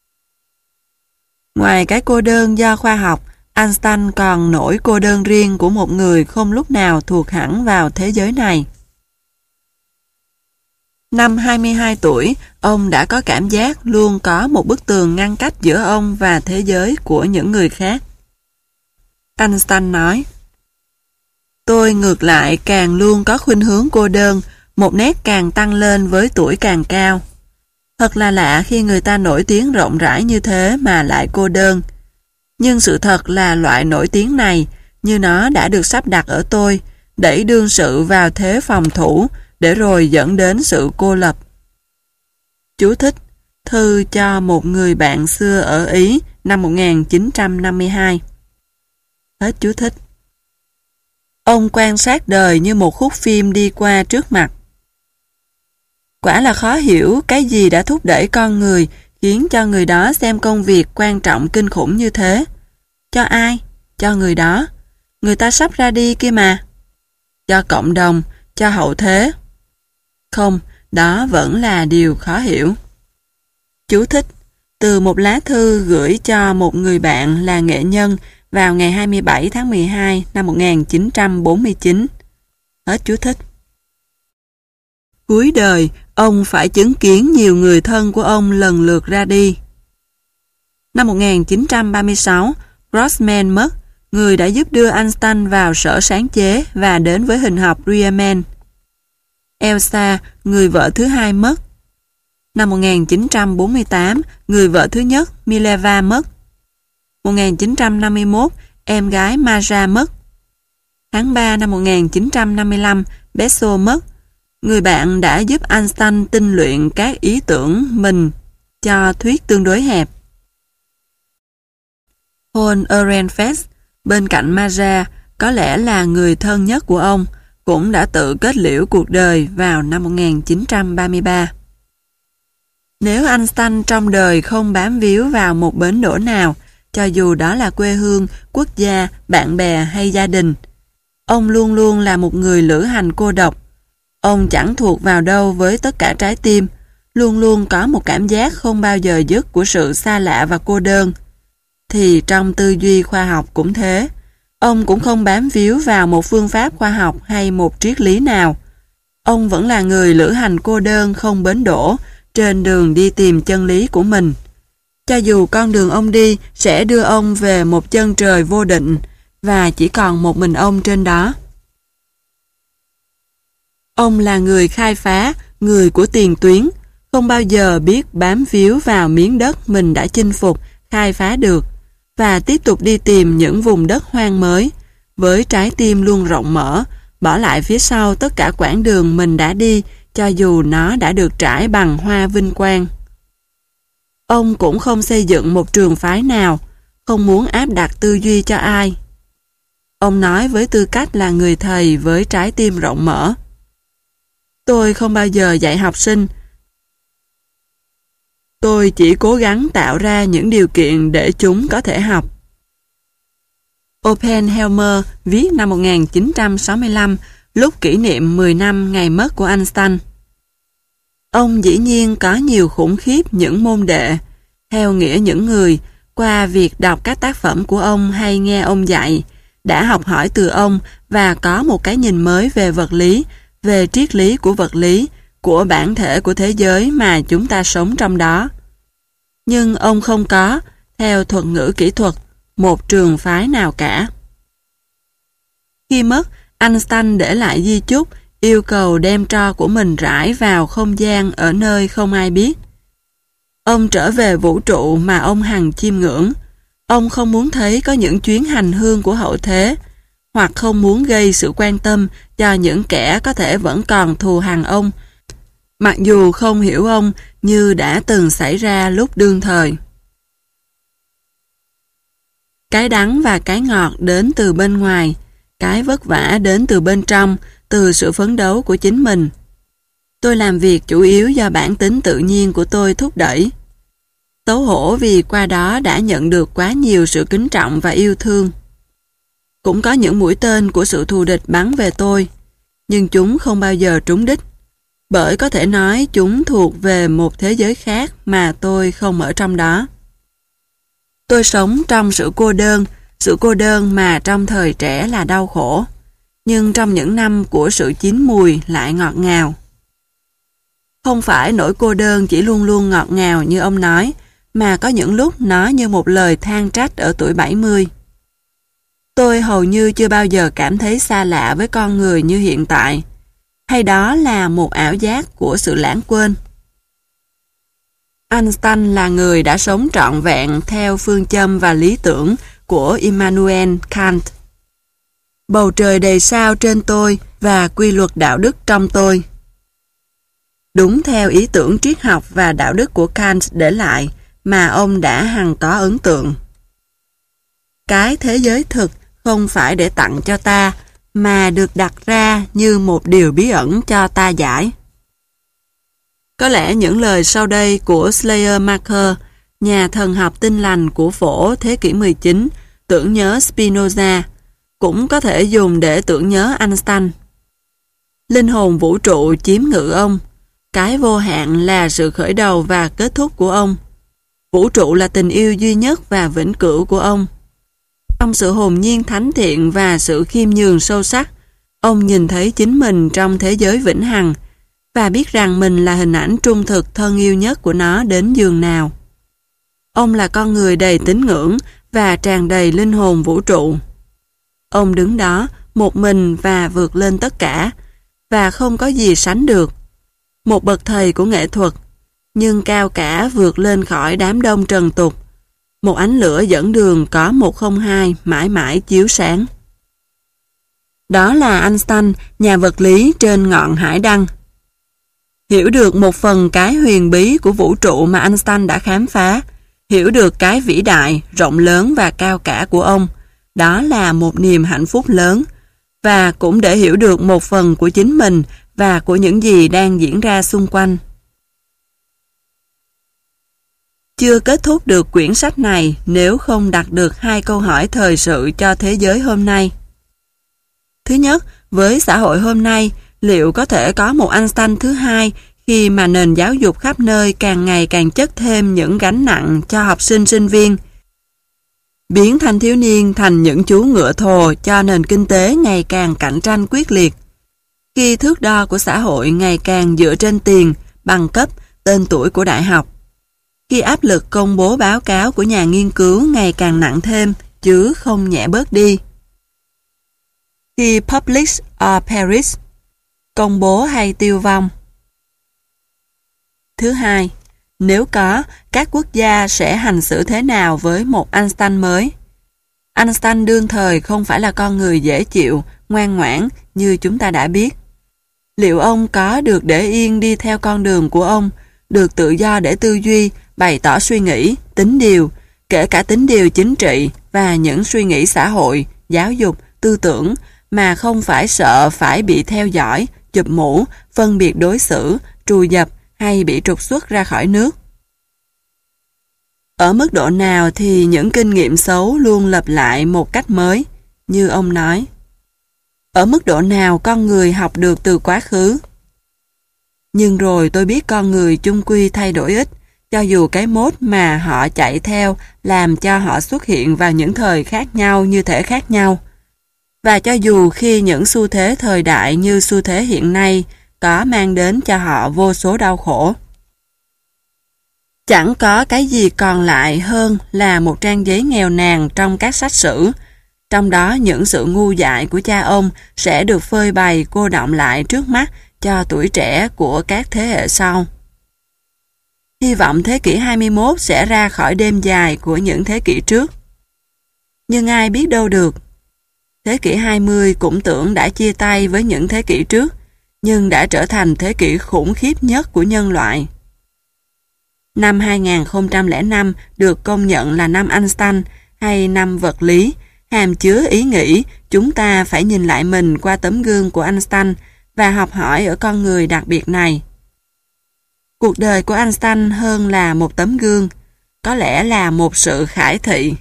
A: Ngoài cái cô đơn do khoa học, Einstein còn nỗi cô đơn riêng của một người không lúc nào thuộc hẳn vào thế giới này. Năm hai mươi hai tuổi, ông đã có cảm giác luôn có một bức tường ngăn cách giữa ông và thế giới của những người khác. Einstein nói, tôi ngược lại càng luôn có khuynh hướng cô đơn, một nét càng tăng lên với tuổi càng cao. Thật là lạ khi người ta nổi tiếng rộng rãi như thế mà lại cô đơn. Nhưng sự thật là loại nổi tiếng này, như nó đã được sắp đặt ở tôi, đẩy đương sự vào thế phòng thủ, để rồi dẫn đến sự cô lập. Chú thích: thư cho một người bạn xưa ở Ý năm một nghìn chín trăm năm mươi hai. Hết chú thích. Ông quan sát đời như một khúc phim đi qua trước mặt. Quả là khó hiểu cái gì đã thúc đẩy con người khiến cho người đó xem công việc quan trọng kinh khủng như thế. Cho ai? Cho người đó. Người ta sắp ra đi kia mà. Cho cộng đồng, cho hậu thế. Không, đó vẫn là điều khó hiểu. Chú thích: từ một lá thư gửi cho một người bạn là nghệ nhân vào ngày hai mươi bảy tháng mười hai năm một nghìn chín trăm bốn mươi chín. Hết chú thích. Cuối đời, ông phải chứng kiến nhiều người thân của ông lần lượt ra đi. Năm một nghìn chín trăm ba mươi sáu, Grossman mất, người đã giúp đưa Einstein vào sở sáng chế và đến với hình học Riemann. Elsa, người vợ thứ hai mất. Năm một nghìn chín trăm bốn mươi tám, người vợ thứ nhất Mileva mất. một nghìn chín trăm năm mươi mốt, em gái Maja mất. Tháng ba năm một nghìn chín trăm năm mươi lăm, Bessel mất. Người bạn đã giúp Einstein tinh luyện các ý tưởng mình cho thuyết tương đối hẹp. Paul Ehrenfest, bên cạnh Maja, có lẽ là người thân nhất của ông, cũng đã tự kết liễu cuộc đời vào năm một nghìn chín trăm ba mươi ba. Nếu Einstein trong đời không bám víu vào một bến đỗ nào, cho dù đó là quê hương, quốc gia, bạn bè hay gia đình, ông luôn luôn là một người lữ hành cô độc. Ông chẳng thuộc vào đâu với tất cả trái tim, luôn luôn có một cảm giác không bao giờ dứt của sự xa lạ và cô đơn. Thì trong tư duy khoa học cũng thế, ông cũng không bám víu vào một phương pháp khoa học hay một triết lý nào. Ông vẫn là người lữ hành cô đơn không bến đỗ, trên đường đi tìm chân lý của mình. Cho dù con đường ông đi sẽ đưa ông về một chân trời vô định, và chỉ còn một mình ông trên đó. Ông là người khai phá, người của tiền tuyến, không bao giờ biết bám víu vào miếng đất mình đã chinh phục, khai phá được, và tiếp tục đi tìm những vùng đất hoang mới, với trái tim luôn rộng mở, bỏ lại phía sau tất cả quãng đường mình đã đi, cho dù nó đã được trải bằng hoa vinh quang. Ông cũng không xây dựng một trường phái nào, không muốn áp đặt tư duy cho ai. Ông nói với tư cách là người thầy với trái tim rộng mở. Tôi không bao giờ dạy học sinh. Tôi chỉ cố gắng tạo ra những điều kiện để chúng có thể học. Oppenheimer viết năm một nghìn chín trăm sáu mươi lăm, lúc kỷ niệm mười năm ngày mất của Einstein. Ông dĩ nhiên có nhiều khủng khiếp những môn đệ, theo nghĩa những người, qua việc đọc các tác phẩm của ông hay nghe ông dạy, đã học hỏi từ ông và có một cái nhìn mới về vật lý, về triết lý của vật lý, của bản thể của thế giới mà chúng ta sống trong đó. Nhưng ông không có, theo thuật ngữ kỹ thuật, một trường phái nào cả. Khi mất, Einstein để lại di chúc yêu cầu đem tro của mình rải vào không gian ở nơi không ai biết. Ông trở về vũ trụ mà ông hằng chiêm ngưỡng. Ông không muốn thấy có những chuyến hành hương của hậu thế, hoặc không muốn gây sự quan tâm cho những kẻ có thể vẫn còn thù hằn ông, mặc dù không hiểu ông như đã từng xảy ra lúc đương thời. Cái đắng và cái ngọt đến từ bên ngoài, cái vất vả đến từ bên trong, từ sự phấn đấu của chính mình. Tôi làm việc chủ yếu do bản tính tự nhiên của tôi thúc đẩy. Xấu hổ vì qua đó đã nhận được quá nhiều sự kính trọng và yêu thương. Cũng có những mũi tên của sự thù địch bắn về tôi, nhưng chúng không bao giờ trúng đích, bởi có thể nói chúng thuộc về một thế giới khác mà tôi không ở trong đó. Tôi sống trong sự cô đơn, sự cô đơn mà trong thời trẻ là đau khổ, nhưng trong những năm của sự chín mùi lại ngọt ngào. Không phải nỗi cô đơn chỉ luôn luôn ngọt ngào như ông nói, mà có những lúc nó như một lời than trách ở tuổi bảy mươi. Tôi hầu như chưa bao giờ cảm thấy xa lạ với con người như hiện tại, hay đó là một ảo giác của sự lãng quên. Einstein là người đã sống trọn vẹn theo phương châm và lý tưởng của Immanuel Kant. Bầu trời đầy sao trên tôi và quy luật đạo đức trong tôi. Đúng theo ý tưởng triết học và đạo đức của Kant để lại mà ông đã hằng có ấn tượng. Cái thế giới thực không phải để tặng cho ta, mà được đặt ra như một điều bí ẩn cho ta giải. Có lẽ những lời sau đây của Schleiermacher, nhà thần học tinh lành của phổ thế kỷ mười chín, tưởng nhớ Spinoza, cũng có thể dùng để tưởng nhớ Einstein. Linh hồn vũ trụ chiếm ngự ông. Cái vô hạn là sự khởi đầu và kết thúc của ông. Vũ trụ là tình yêu duy nhất và vĩnh cửu của ông. Trong sự hồn nhiên thánh thiện và sự khiêm nhường sâu sắc, ông nhìn thấy chính mình trong thế giới vĩnh hằng và biết rằng mình là hình ảnh trung thực thân yêu nhất của nó đến giường nào. Ông là con người đầy tín ngưỡng và tràn đầy linh hồn vũ trụ. Ông đứng đó một mình và vượt lên tất cả, và không có gì sánh được. Một bậc thầy của nghệ thuật, nhưng cao cả vượt lên khỏi đám đông trần tục. Một ánh lửa dẫn đường có một không hai mãi mãi chiếu sáng. Đó là Einstein, nhà vật lý trên ngọn hải đăng. Hiểu được một phần cái huyền bí của vũ trụ mà Einstein đã khám phá, hiểu được cái vĩ đại, rộng lớn và cao cả của ông, đó là một niềm hạnh phúc lớn, và cũng để hiểu được một phần của chính mình và của những gì đang diễn ra xung quanh. Chưa kết thúc được quyển sách này nếu không đặt được hai câu hỏi thời sự cho thế giới hôm nay. Thứ nhất, với xã hội hôm nay, liệu có thể có một Einstein thứ hai khi mà nền giáo dục khắp nơi càng ngày càng chất thêm những gánh nặng cho học sinh sinh viên, biến thanh thiếu niên thành những chú ngựa thồ cho nền kinh tế ngày càng cạnh tranh quyết liệt, khi thước đo của xã hội ngày càng dựa trên tiền, bằng cấp, tên tuổi của đại học, khi áp lực công bố báo cáo của nhà nghiên cứu ngày càng nặng thêm chứ không nhẹ bớt đi. Khi publish or perish, công bố hay tiêu vong. Thứ hai, nếu có, các quốc gia sẽ hành xử thế nào với một Einstein mới? Einstein đương thời không phải là con người dễ chịu, ngoan ngoãn như chúng ta đã biết. Liệu ông có được để yên đi theo con đường của ông, được tự do để tư duy, bày tỏ suy nghĩ, tính điều, kể cả tính điều chính trị và những suy nghĩ xã hội, giáo dục, tư tưởng mà không phải sợ phải bị theo dõi, chụp mũ, phân biệt đối xử, trù dập hay bị trục xuất ra khỏi nước. Ở mức độ nào thì những kinh nghiệm xấu luôn lặp lại một cách mới, như ông nói. Ở mức độ nào con người học được từ quá khứ? Nhưng rồi tôi biết con người chung quy thay đổi ít, cho dù cái mốt mà họ chạy theo làm cho họ xuất hiện vào những thời khác nhau như thể khác nhau. Và cho dù khi những xu thế thời đại như xu thế hiện nay có mang đến cho họ vô số đau khổ. Chẳng có cái gì còn lại hơn là một trang giấy nghèo nàn trong các sách sử, trong đó những sự ngu dại của cha ông sẽ được phơi bày cô đọng lại trước mắt cho tuổi trẻ của các thế hệ sau. Hy vọng thế kỷ hai mươi mốt sẽ ra khỏi đêm dài của những thế kỷ trước. Nhưng ai biết đâu được. Thế kỷ hai mươi cũng tưởng đã chia tay với những thế kỷ trước, nhưng đã trở thành thế kỷ khủng khiếp nhất của nhân loại. Năm hai nghìn không trăm lẻ năm được công nhận là năm Einstein hay năm vật lý, hàm chứa ý nghĩ chúng ta phải nhìn lại mình qua tấm gương của Einstein và học hỏi ở con người đặc biệt này. Cuộc đời của Einstein hơn là một tấm gương, có lẽ là một sự khải thị.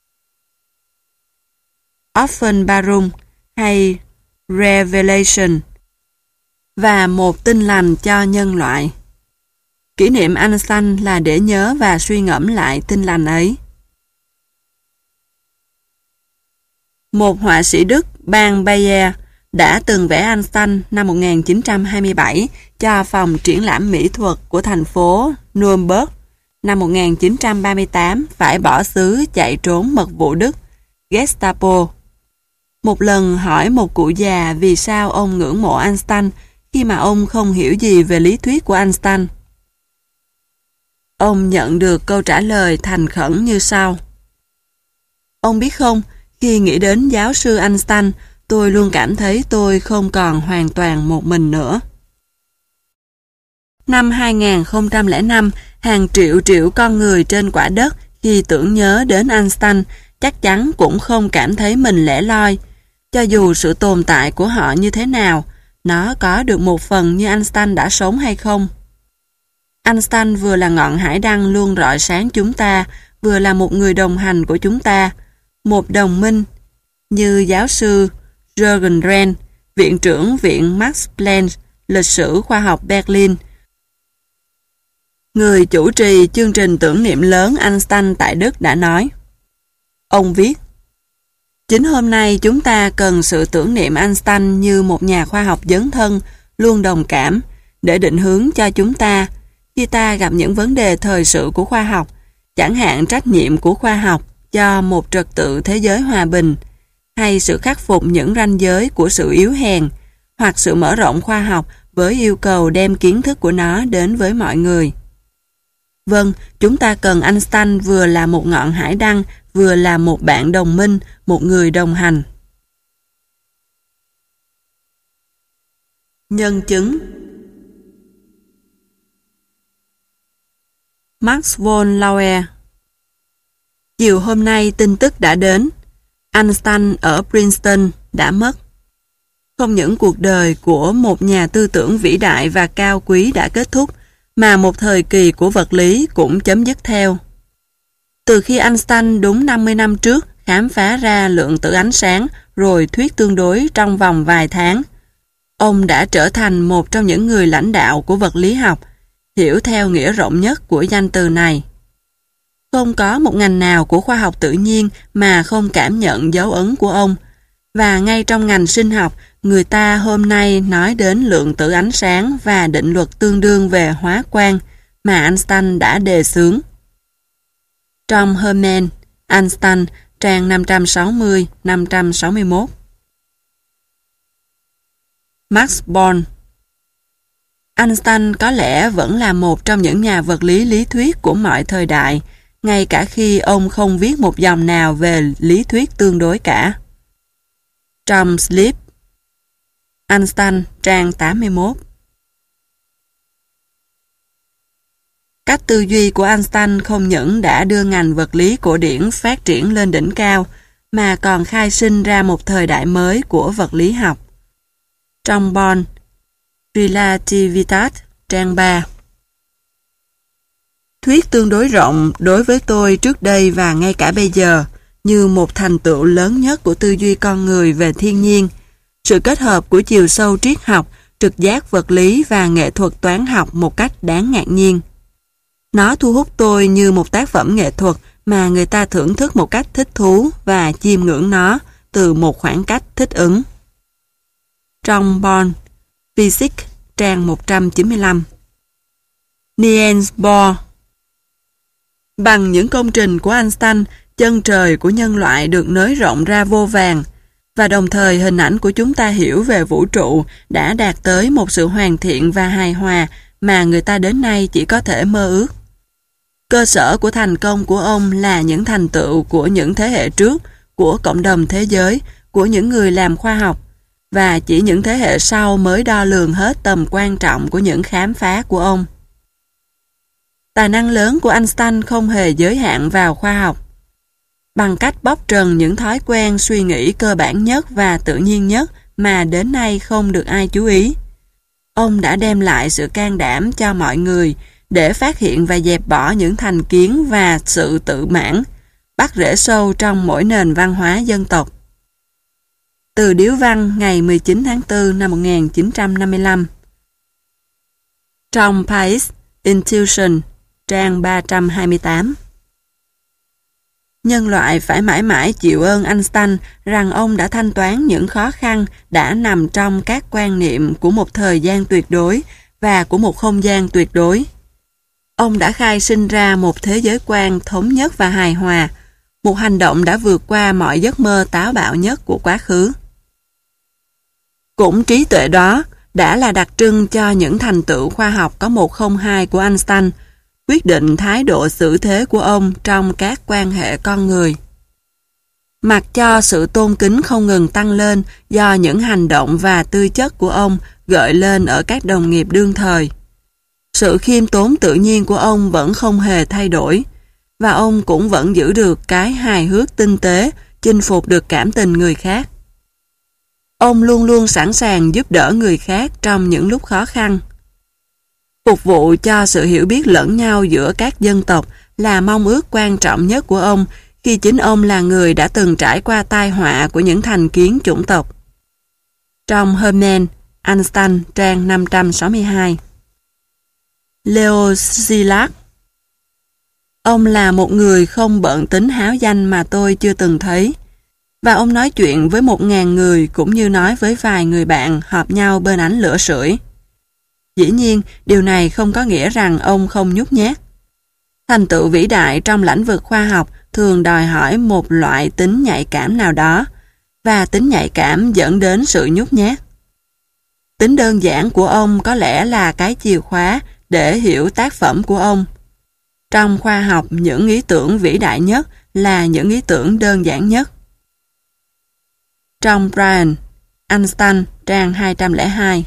A: Offenbarung hay Revelation và một tin lành cho nhân loại. Kỷ niệm Einstein là để nhớ và suy ngẫm lại tin lành ấy. Một họa sĩ Đức bang Bayer đã từng vẽ Einstein năm một nghìn chín trăm hai mươi bảy cho phòng triển lãm mỹ thuật của thành phố Nuremberg. Năm một nghìn chín trăm ba mươi tám phải bỏ xứ chạy trốn mật vụ Đức, Gestapo. Một lần hỏi một cụ già vì sao ông ngưỡng mộ Einstein khi mà ông không hiểu gì về lý thuyết của Einstein. Ông nhận được câu trả lời thành khẩn như sau. Ông biết không, khi nghĩ đến giáo sư Einstein, tôi luôn cảm thấy tôi không còn hoàn toàn một mình nữa. Năm hai nghìn không trăm lẻ năm, hàng triệu triệu con người trên quả đất khi tưởng nhớ đến Einstein chắc chắn cũng không cảm thấy mình lẻ loi. Cho dù sự tồn tại của họ như thế nào, nó có được một phần như Einstein đã sống hay không. Einstein vừa là ngọn hải đăng luôn rọi sáng chúng ta, vừa là một người đồng hành của chúng ta, một đồng minh, như giáo sư Jürgen Rehn, viện trưởng viện Max Planck, lịch sử khoa học Berlin, người chủ trì chương trình tưởng niệm lớn Einstein tại Đức đã nói. Ông viết, chính hôm nay chúng ta cần sự tưởng niệm Einstein như một nhà khoa học dấn thân, luôn đồng cảm, để định hướng cho chúng ta khi ta gặp những vấn đề thời sự của khoa học, chẳng hạn trách nhiệm của khoa học cho một trật tự thế giới hòa bình, hay sự khắc phục những ranh giới của sự yếu hèn, hoặc sự mở rộng khoa học với yêu cầu đem kiến thức của nó đến với mọi người. Vâng, chúng ta cần Einstein vừa là một ngọn hải đăng, vừa là một bạn đồng minh, một người đồng hành. Nhân chứng Max von Laue. Chiều hôm nay tin tức đã đến. Einstein ở Princeton đã mất. Không những cuộc đời của một nhà tư tưởng vĩ đại và cao quý đã kết thúc, mà một thời kỳ của vật lý cũng chấm dứt theo. Từ khi Einstein đúng năm mươi năm trước khám phá ra lượng tử ánh sáng rồi thuyết tương đối trong vòng vài tháng, ông đã trở thành một trong những người lãnh đạo của vật lý học, hiểu theo nghĩa rộng nhất của danh từ này. Không có một ngành nào của khoa học tự nhiên mà không cảm nhận dấu ấn của ông, và ngay trong ngành sinh học, người ta hôm nay nói đến lượng tử ánh sáng và định luật tương đương về hóa quang mà Einstein đã đề xướng. Trong Hermann, Einstein, trang năm trăm sáu mươi đến năm trăm sáu mươi mốt. Max Born. Einstein có lẽ vẫn là một trong những nhà vật lý lý thuyết của mọi thời đại, ngay cả khi ông không viết một dòng nào về lý thuyết tương đối cả. Trong Sleep, Einstein, trang tám mươi mốt. Cách tư duy của Einstein không những đã đưa ngành vật lý cổ điển phát triển lên đỉnh cao, mà còn khai sinh ra một thời đại mới của vật lý học. Trong Born, Relativitas, trang ba. Thuyết tương đối rộng đối với tôi trước đây và ngay cả bây giờ như một thành tựu lớn nhất của tư duy con người về thiên nhiên, sự kết hợp của chiều sâu triết học, trực giác vật lý và nghệ thuật toán học một cách đáng ngạc nhiên. Nó thu hút tôi như một tác phẩm nghệ thuật mà người ta thưởng thức một cách thích thú và chiêm ngưỡng nó từ một khoảng cách thích ứng. Trong Born, Physics, trang một trăm chín mươi lăm. Niels Bohr. Bằng những công trình của Einstein, chân trời của nhân loại được nới rộng ra vô vàn, và đồng thời hình ảnh của chúng ta hiểu về vũ trụ đã đạt tới một sự hoàn thiện và hài hòa mà người ta đến nay chỉ có thể mơ ước. Cơ sở của thành công của ông là những thành tựu của những thế hệ trước, của cộng đồng thế giới, của những người làm khoa học, và chỉ những thế hệ sau mới đo lường hết tầm quan trọng của những khám phá của ông. Tài năng lớn của Einstein không hề giới hạn vào khoa học. Bằng cách bóc trần những thói quen suy nghĩ cơ bản nhất và tự nhiên nhất mà đến nay không được ai chú ý, ông đã đem lại sự can đảm cho mọi người để phát hiện và dẹp bỏ những thành kiến và sự tự mãn, bắt rễ sâu trong mỗi nền văn hóa dân tộc. Từ điếu văn ngày mười chín tháng tư năm một nghìn chín trăm năm mươi lăm. Trong Pais Intuition, trang ba trăm hai mươi tám. Nhân loại phải mãi mãi chịu ơn Einstein rằng ông đã thanh toán những khó khăn đã nằm trong các quan niệm của một thời gian tuyệt đối và của một không gian tuyệt đối. Ông đã khai sinh ra một thế giới quan thống nhất và hài hòa, một hành động đã vượt qua mọi giấc mơ táo bạo nhất của quá khứ. Cũng trí tuệ đó đã là đặc trưng cho những thành tựu khoa học có một không hai của Einstein, quyết định thái độ xử thế của ông trong các quan hệ con người. Mặc cho sự tôn kính không ngừng tăng lên do những hành động và tư chất của ông gợi lên ở các đồng nghiệp đương thời, sự khiêm tốn tự nhiên của ông vẫn không hề thay đổi, và ông cũng vẫn giữ được cái hài hước tinh tế, chinh phục được cảm tình người khác. Ông luôn luôn sẵn sàng giúp đỡ người khác trong những lúc khó khăn. Phục vụ cho sự hiểu biết lẫn nhau giữa các dân tộc là mong ước quan trọng nhất của ông khi chính ông là người đã từng trải qua tai họa của những thành kiến chủng tộc. Trong Hermann, Einstein, trang năm trăm sáu mươi hai. Leo Szilard. Ông là một người không bận tính háo danh mà tôi chưa từng thấy, và ông nói chuyện với một ngàn người cũng như nói với vài người bạn họp nhau bên ánh lửa sưởi. Dĩ nhiên, điều này không có nghĩa rằng ông không nhút nhát. Thành tựu vĩ đại trong lĩnh vực khoa học thường đòi hỏi một loại tính nhạy cảm nào đó, và tính nhạy cảm dẫn đến sự nhút nhát. Tính đơn giản của ông có lẽ là cái chìa khóa để hiểu tác phẩm của ông. Trong khoa học, những ý tưởng vĩ đại nhất là những ý tưởng đơn giản nhất. Trong Brian, Einstein, trang hai trăm lẻ hai.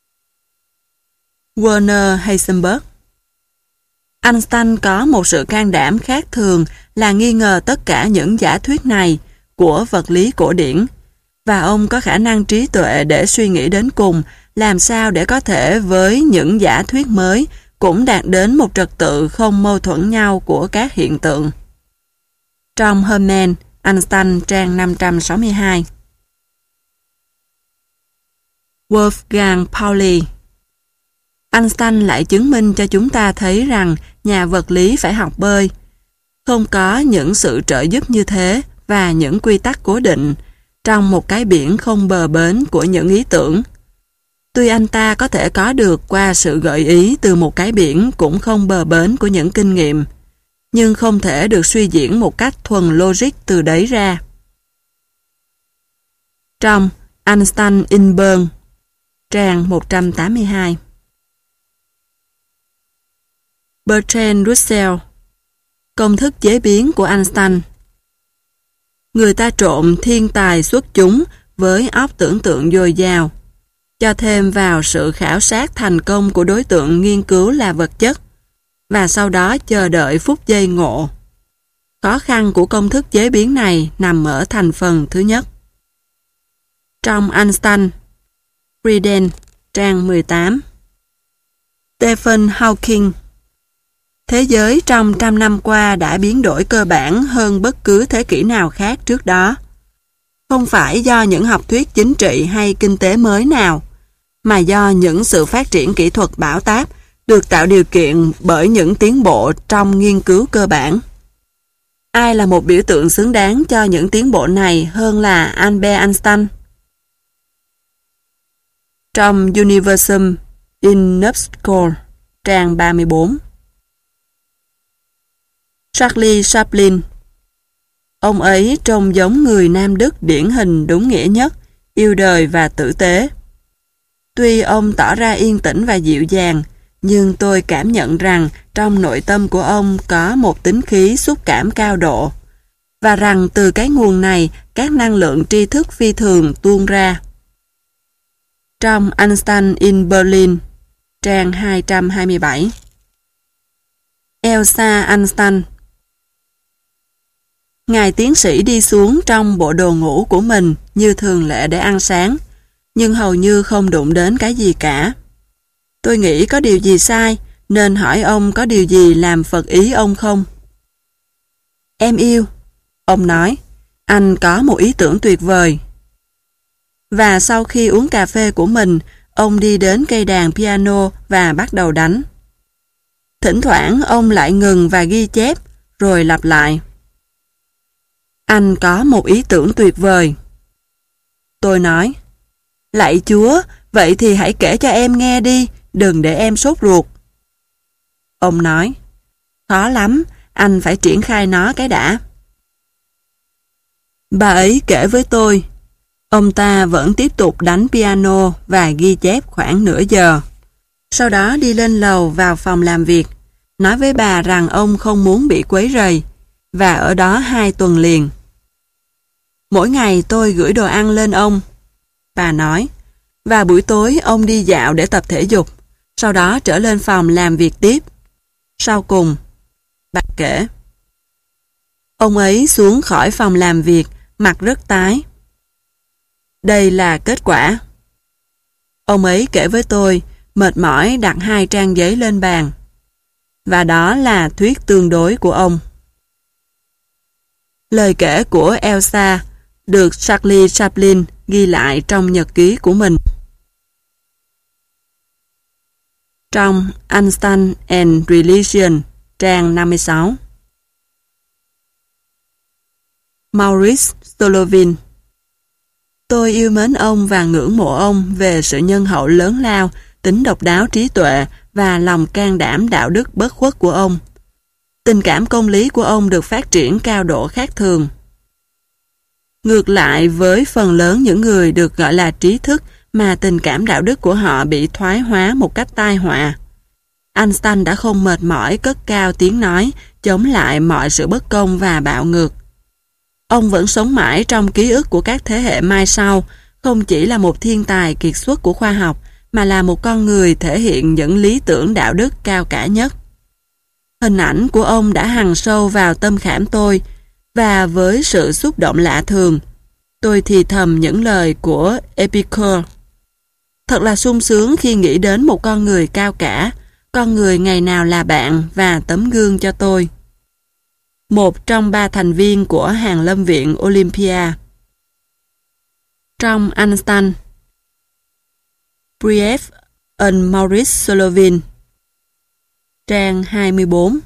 A: Werner Heisenberg. Einstein có một sự can đảm khác thường là nghi ngờ tất cả những giả thuyết này của vật lý cổ điển, và ông có khả năng trí tuệ để suy nghĩ đến cùng làm sao để có thể với những giả thuyết mới cũng đạt đến một trật tự không mâu thuẫn nhau của các hiện tượng. Trong Hermann, Einstein, trang năm trăm sáu mươi hai. Wolfgang Pauli. Einstein lại chứng minh cho chúng ta thấy rằng nhà vật lý phải học bơi. Không có những sự trợ giúp như thế và những quy tắc cố định trong một cái biển không bờ bến của những ý tưởng. Tuy anh ta có thể có được qua sự gợi ý từ một cái biển cũng không bờ bến của những kinh nghiệm, nhưng không thể được suy diễn một cách thuần logic từ đấy ra. Trong Einstein in Bern, trang một trăm tám mươi hai. Bertrand Russell. Công thức chế biến của Einstein. Người ta trộn thiên tài xuất chúng với óc tưởng tượng dồi dào, cho thêm vào sự khảo sát thành công của đối tượng nghiên cứu là vật chất, và sau đó chờ đợi phút giây ngộ. Khó khăn của công thức chế biến này nằm ở thành phần thứ nhất. Trong Einstein, Frieden, trang mười tám. Stephen Hawking. Thế giới trong trăm năm qua đã biến đổi cơ bản hơn bất cứ thế kỷ nào khác trước đó. Không phải do những học thuyết chính trị hay kinh tế mới nào, mà do những sự phát triển kỹ thuật bão táp được tạo điều kiện bởi những tiến bộ trong nghiên cứu cơ bản. Ai là một biểu tượng xứng đáng cho những tiến bộ này hơn là Albert Einstein? Trong Universum in Nupskull, trang ba mươi bốn. Charlie Chaplin. Ông ấy trông giống người Nam Đức điển hình đúng nghĩa nhất, yêu đời và tử tế. Tuy ông tỏ ra yên tĩnh và dịu dàng, nhưng tôi cảm nhận rằng trong nội tâm của ông có một tính khí xúc cảm cao độ, và rằng từ cái nguồn này các năng lượng tri thức phi thường tuôn ra. Trong Einstein in Berlin, trang hai trăm hai mươi bảy. Elsa Einstein. Ngài tiến sĩ đi xuống trong bộ đồ ngủ của mình như thường lệ để ăn sáng, nhưng hầu như không đụng đến cái gì cả. Tôi nghĩ có điều gì sai, nên hỏi ông có điều gì làm phật ý ông không? Em yêu, ông nói, anh có một ý tưởng tuyệt vời. Và sau khi uống cà phê của mình, ông đi đến cây đàn piano và bắt đầu đánh. Thỉnh thoảng ông lại ngừng và ghi chép, rồi lặp lại. Anh có một ý tưởng tuyệt vời. Tôi nói, lạy Chúa, vậy thì hãy kể cho em nghe đi, đừng để em sốt ruột. Ông nói, khó lắm, anh phải triển khai nó cái đã. Bà ấy kể với tôi, ông ta vẫn tiếp tục đánh piano và ghi chép khoảng nửa giờ. Sau đó đi lên lầu vào phòng làm việc, nói với bà rằng ông không muốn bị quấy rầy, và ở đó hai tuần liền. Mỗi ngày tôi gửi đồ ăn lên ông, bà nói, và buổi tối ông đi dạo để tập thể dục, sau đó trở lên phòng làm việc tiếp. Sau cùng, bà kể, ông ấy xuống khỏi phòng làm việc, mặt rất tái. Đây là kết quả. Ông ấy kể với tôi, mệt mỏi đặt hai trang giấy lên bàn. Và đó là thuyết tương đối của ông. Lời kể của Elsa được Charlie Chaplin ghi lại trong nhật ký của mình. Trong Einstein and Religion, trang năm mươi sáu. Maurice Solovin. Tôi yêu mến ông và ngưỡng mộ ông về sự nhân hậu lớn lao, tính độc đáo trí tuệ và lòng can đảm đạo đức bất khuất của ông. Tình cảm công lý của ông được phát triển cao độ khác thường. Ngược lại với phần lớn những người được gọi là trí thức mà tình cảm đạo đức của họ bị thoái hóa một cách tai họa. Einstein đã không mệt mỏi cất cao tiếng nói, chống lại mọi sự bất công và bạo ngược. Ông vẫn sống mãi trong ký ức của các thế hệ mai sau, không chỉ là một thiên tài kiệt xuất của khoa học, mà là một con người thể hiện những lý tưởng đạo đức cao cả nhất. Hình ảnh của ông đã hằn sâu vào tâm khảm tôi, và với sự xúc động lạ thường, tôi thì thầm những lời của Epicure. Thật là sung sướng khi nghĩ đến một con người cao cả, con người ngày nào là bạn và tấm gương cho tôi. Một trong ba thành viên của hàng lâm viện Olympia. Trong Einstein, Brief and Maurice Solovin, trang hai mươi bốn.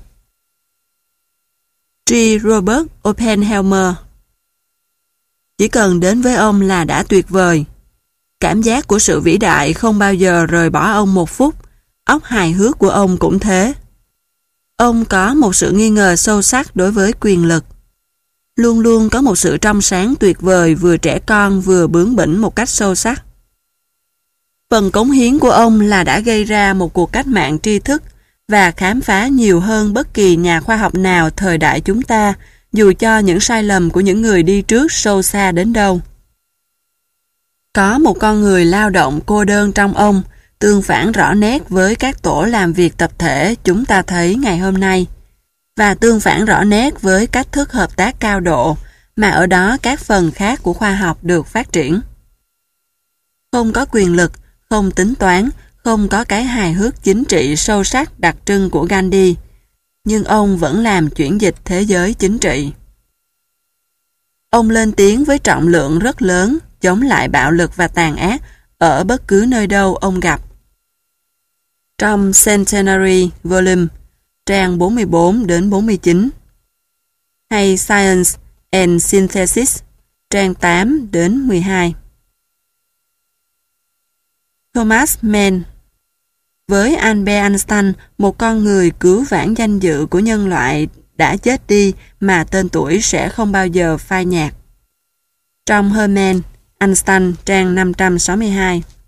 A: G. Robert Oppenheimer. Chỉ cần đến với ông là đã tuyệt vời. Cảm giác của sự vĩ đại không bao giờ rời bỏ ông một phút, óc hài hước của ông cũng thế. Ông có một sự nghi ngờ sâu sắc đối với quyền lực. Luôn luôn có một sự trong sáng tuyệt vời vừa trẻ con vừa bướng bỉnh một cách sâu sắc. Phần cống hiến của ông là đã gây ra một cuộc cách mạng tri thức và khám phá nhiều hơn bất kỳ nhà khoa học nào thời đại chúng ta, dù cho những sai lầm của những người đi trước sâu xa đến đâu. Có một con người lao động cô đơn trong ông, tương phản rõ nét với các tổ làm việc tập thể chúng ta thấy ngày hôm nay. và tương phản rõ nét với cách thức hợp tác cao độ mà ở đó các phần khác của khoa học được phát triển. Không có quyền lực, không tính toán, không có cái hài hước chính trị sâu sắc đặc trưng của Gandhi, nhưng ông vẫn làm chuyển dịch thế giới chính trị. Ông lên tiếng với trọng lượng rất lớn chống lại bạo lực và tàn ác ở bất cứ nơi đâu ông gặp. Trong Centenary Volume, trang bốn mươi bốn đến bốn mươi chín, hay Science and Synthesis, trang tám đến mười hai. Thomas Mann. Với Albert Einstein, một con người cứu vãn danh dự của nhân loại đã chết đi mà tên tuổi sẽ không bao giờ phai nhạt. Trong Hermann, Einstein, trang năm trăm sáu mươi hai.